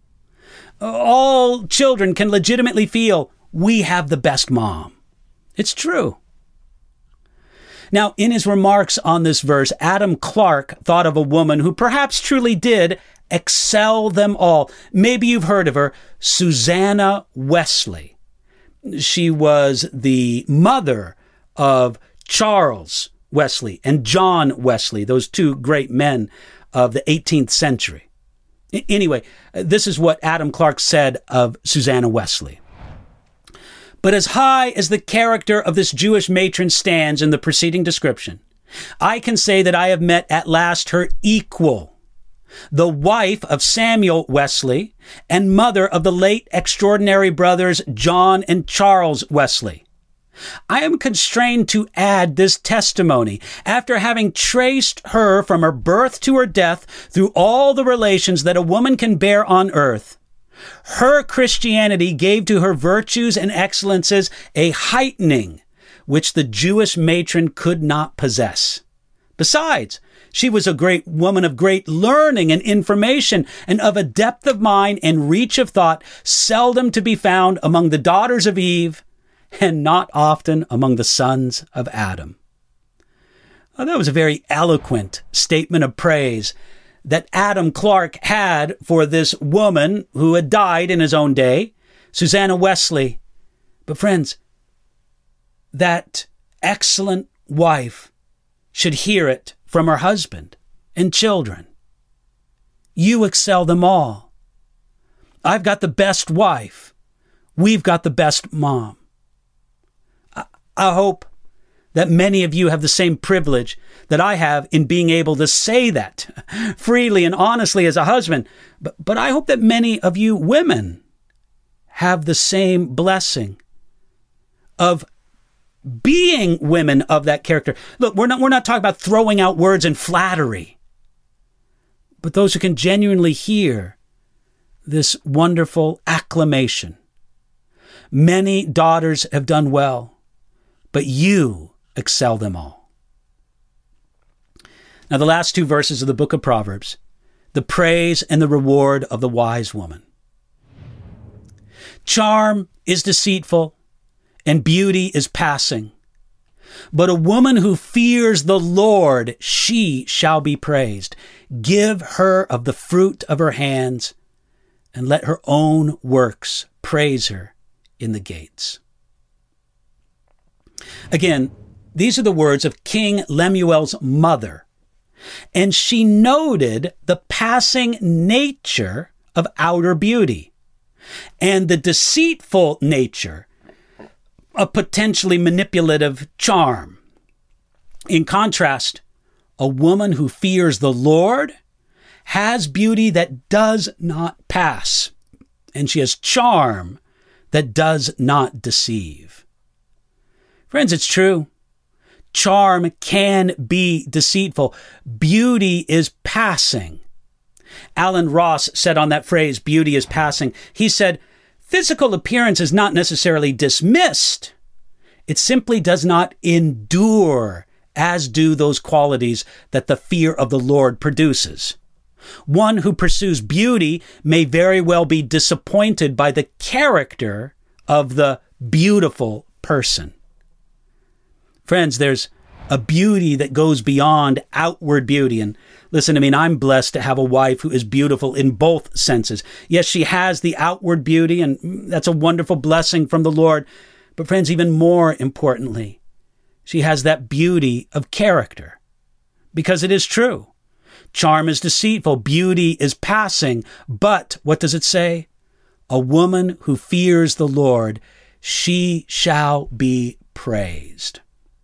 All children can legitimately feel, we have the best mom. It's true. Now, in his remarks on this verse, Adam Clarke thought of a woman who perhaps truly did excel them all. Maybe you've heard of her, Susanna Wesley. She was the mother of Charles Wesley and John Wesley, those two great men of the 18th century. Anyway, this is what Adam Clarke said of Susanna Wesley. But as high as the character of this Jewish matron stands in the preceding description, I can say that I have met at last her equal, the wife of Samuel Wesley and mother of the late extraordinary brothers John and Charles Wesley. I am constrained to add this testimony after having traced her from her birth to her death through all the relations that a woman can bear on earth. Her Christianity gave to her virtues and excellences a heightening which the Jewish matron could not possess. Besides, she was a great woman of great learning and information, and of a depth of mind and reach of thought seldom to be found among the daughters of Eve, and not often among the sons of Adam. Oh, that was a very eloquent statement of praise that Adam Clarke had for this woman who had died in his own day, Susanna Wesley. But friends, that excellent wife should hear it from her husband and children. You excel them all. I've got the best wife. We've got the best mom. I hope that many of you have the same privilege that I have in being able to say that freely and honestly as a husband. But I hope that many of you women have the same blessing of being women of that character. Look, we're not talking about throwing out words and flattery, but those who can genuinely hear this wonderful acclamation. Many daughters have done well, but you excel them all. Now, the last two verses of the book of Proverbs, the praise and the reward of the wise woman. Charm is deceitful and beauty is passing, but a woman who fears the Lord, she shall be praised. Give her of the fruit of her hands, and let her own works praise her in the gates. Again, these are the words of King Lemuel's mother, and she noted the passing nature of outer beauty and the deceitful nature of potentially manipulative charm. In contrast, a woman who fears the Lord has beauty that does not pass, and she has charm that does not deceive. Friends, it's true. Charm can be deceitful. Beauty is passing. Alan Ross said on that phrase, beauty is passing, he said, physical appearance is not necessarily dismissed. It simply does not endure, as do those qualities that the fear of the Lord produces. One who pursues beauty may very well be disappointed by the character of the beautiful person. Friends, there's a beauty that goes beyond outward beauty. And listen to me, I'm blessed to have a wife who is beautiful in both senses. Yes, she has the outward beauty, and that's a wonderful blessing from the Lord. But friends, even more importantly, she has that beauty of character. Because it is true. Charm is deceitful. Beauty is passing. But what does it say? A woman who fears the Lord, she shall be praised.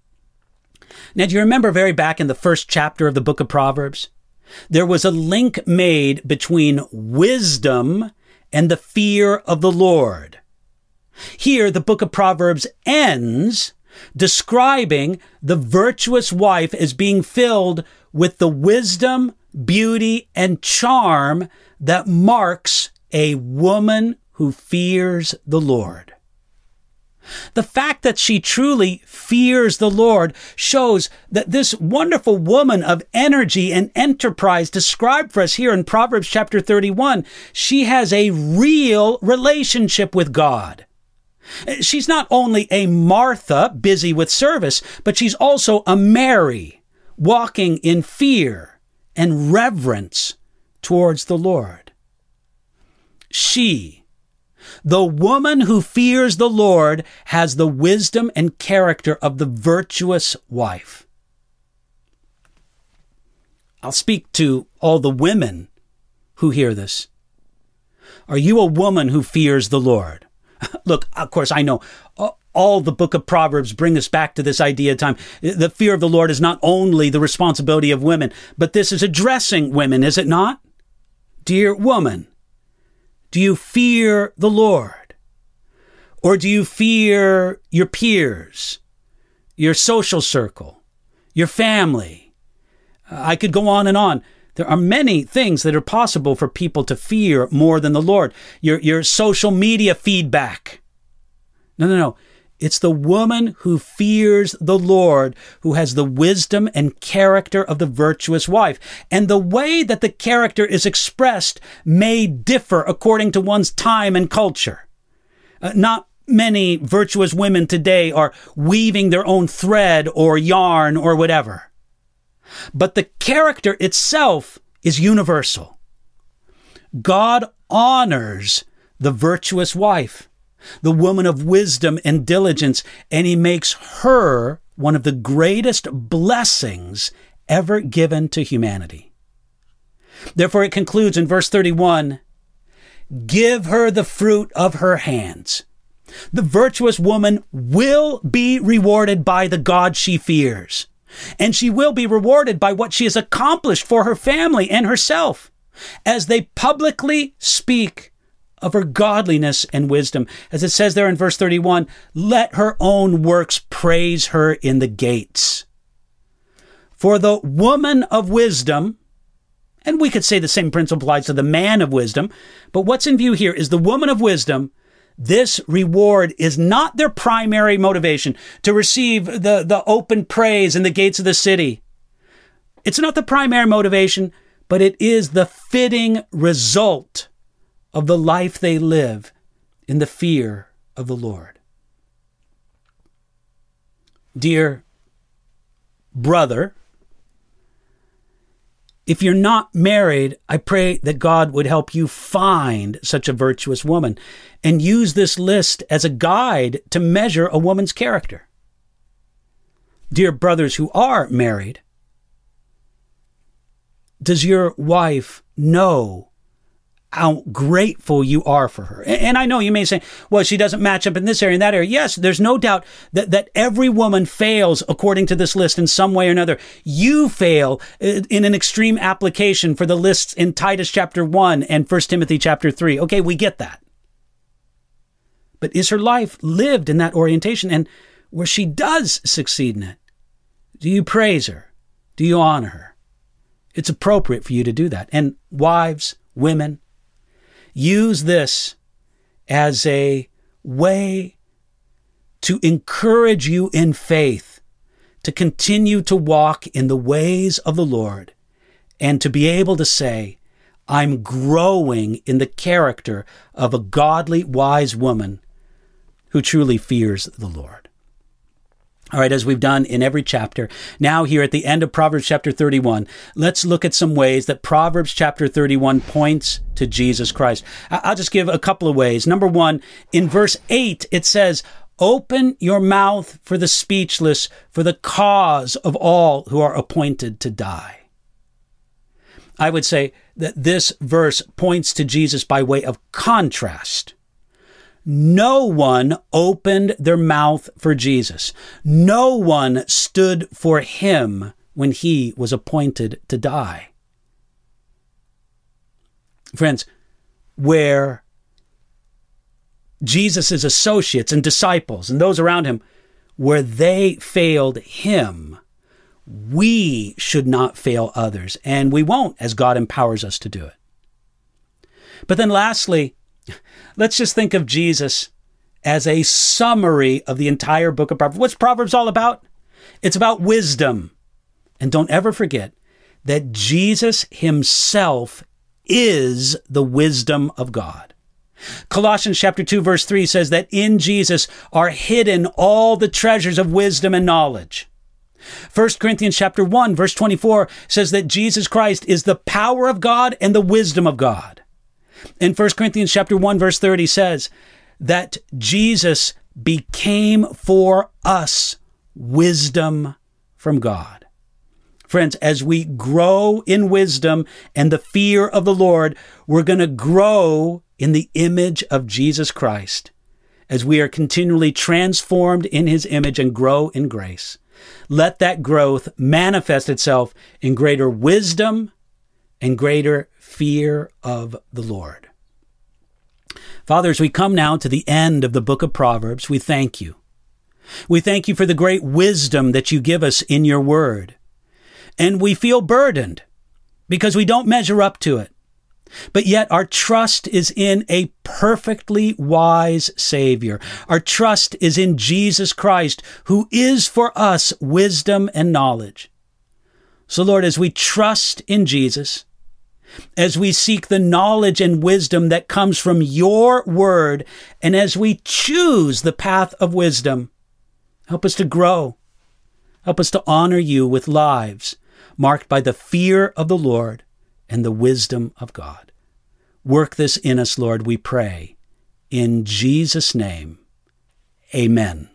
Now, do you remember very back in the first chapter of the book of Proverbs? There was a link made between wisdom and the fear of the Lord. Here, the book of Proverbs ends describing the virtuous wife as being filled with the wisdom, beauty, and charm that marks a woman who fears the Lord. The fact that she truly fears the Lord shows that this wonderful woman of energy and enterprise described for us here in Proverbs chapter 31, she has a real relationship with God. She's not only a Martha, busy with service, but she's also a Mary, walking in fear and reverence towards the Lord. She, the woman who fears the Lord, has the wisdom and character of the virtuous wife. I'll speak to all the women who hear this. Are you a woman who fears the Lord? Look, of course, I know all the book of Proverbs bring us back to this idea of time. The fear of the Lord is not only the responsibility of women, but this is addressing women, is it not? Dear woman, do you fear the Lord? Or do you fear your peers, your social circle, your family? I could go on and on. There are many things that are possible for people to fear more than the Lord. Your social media feedback. No. It's the woman who fears the Lord who has the wisdom and character of the virtuous wife. And the way that the character is expressed may differ according to one's time and culture. Not many virtuous women today are weaving their own thread or yarn or whatever. but the character itself is universal. God honors the virtuous wife, the woman of wisdom and diligence, and he makes her one of the greatest blessings ever given to humanity. Therefore, it concludes in verse 31, give her the fruit of her hands. The virtuous woman will be rewarded by the God she fears, and she will be rewarded by what she has accomplished for her family and herself as they publicly speak of her godliness and wisdom. As it says there in verse 31, let her own works praise her in the gates. For the woman of wisdom, and we could say the same principle applies to the man of wisdom, but what's in view here is the woman of wisdom. This reward is not their primary motivation to receive the open praise in the gates of the city. It's not the primary motivation, but it is the fitting result of the life they live in the fear of the Lord. Dear brother, if you're not married, I pray that God would help you find such a virtuous woman and use this list as a guide to measure a woman's character. Dear brothers who are married, does your wife know how grateful you are for her? And I know you may say, well, she doesn't match up in this area and that area. Yes, there's no doubt that every woman fails according to this list in some way or another. You fail in an extreme application for the lists in Titus chapter 1 and 1 Timothy chapter 3. Okay, we get that. But is her life lived in that orientation? And where she does succeed in it, do you praise her? Do you honor her? It's appropriate for you to do that. And wives, women, use this as a way to encourage you in faith, to continue to walk in the ways of the Lord, and to be able to say, I'm growing in the character of a godly, wise woman who truly fears the Lord. All right, as we've done in every chapter, now here at the end of Proverbs chapter 31, let's look at some ways that Proverbs chapter 31 points to Jesus Christ. I'll just give a couple of ways. Number one, in verse 8, it says, open your mouth for the speechless, for the cause of all who are appointed to die. I would say that this verse points to Jesus by way of contrast. No one opened their mouth for Jesus. No one stood for him when he was appointed to die. Friends, where Jesus' associates and disciples and those around him, where they failed him, we should not fail others, and we won't as God empowers us to do it. But then lastly, let's just think of Jesus as a summary of the entire book of Proverbs. What's Proverbs all about? It's about wisdom. And don't ever forget that Jesus himself is the wisdom of God. Colossians chapter 2 verse 3 says that in Jesus are hidden all the treasures of wisdom and knowledge. 1 Corinthians chapter 1 verse 24 says that Jesus Christ is the power of God and the wisdom of God. And 1 Corinthians chapter 1 verse 30 says that Jesus became for us wisdom from God. Friends, as we grow in wisdom and the fear of the Lord, we're going to grow in the image of Jesus Christ as we are continually transformed in his image and grow in grace. Let that growth manifest itself in greater wisdom and greater fear of the Lord. Father, as we come now to the end of the book of Proverbs, we thank you. We thank you for the great wisdom that you give us in your word. And we feel burdened because we don't measure up to it. But yet our trust is in a perfectly wise Savior. Our trust is in Jesus Christ, who is for us wisdom and knowledge. So Lord, as we trust in Jesus, as we seek the knowledge and wisdom that comes from your word, and as we choose the path of wisdom, help us to grow. Help us to honor you with lives marked by the fear of the Lord and the wisdom of God. Work this in us, Lord, we pray. In Jesus' name, amen.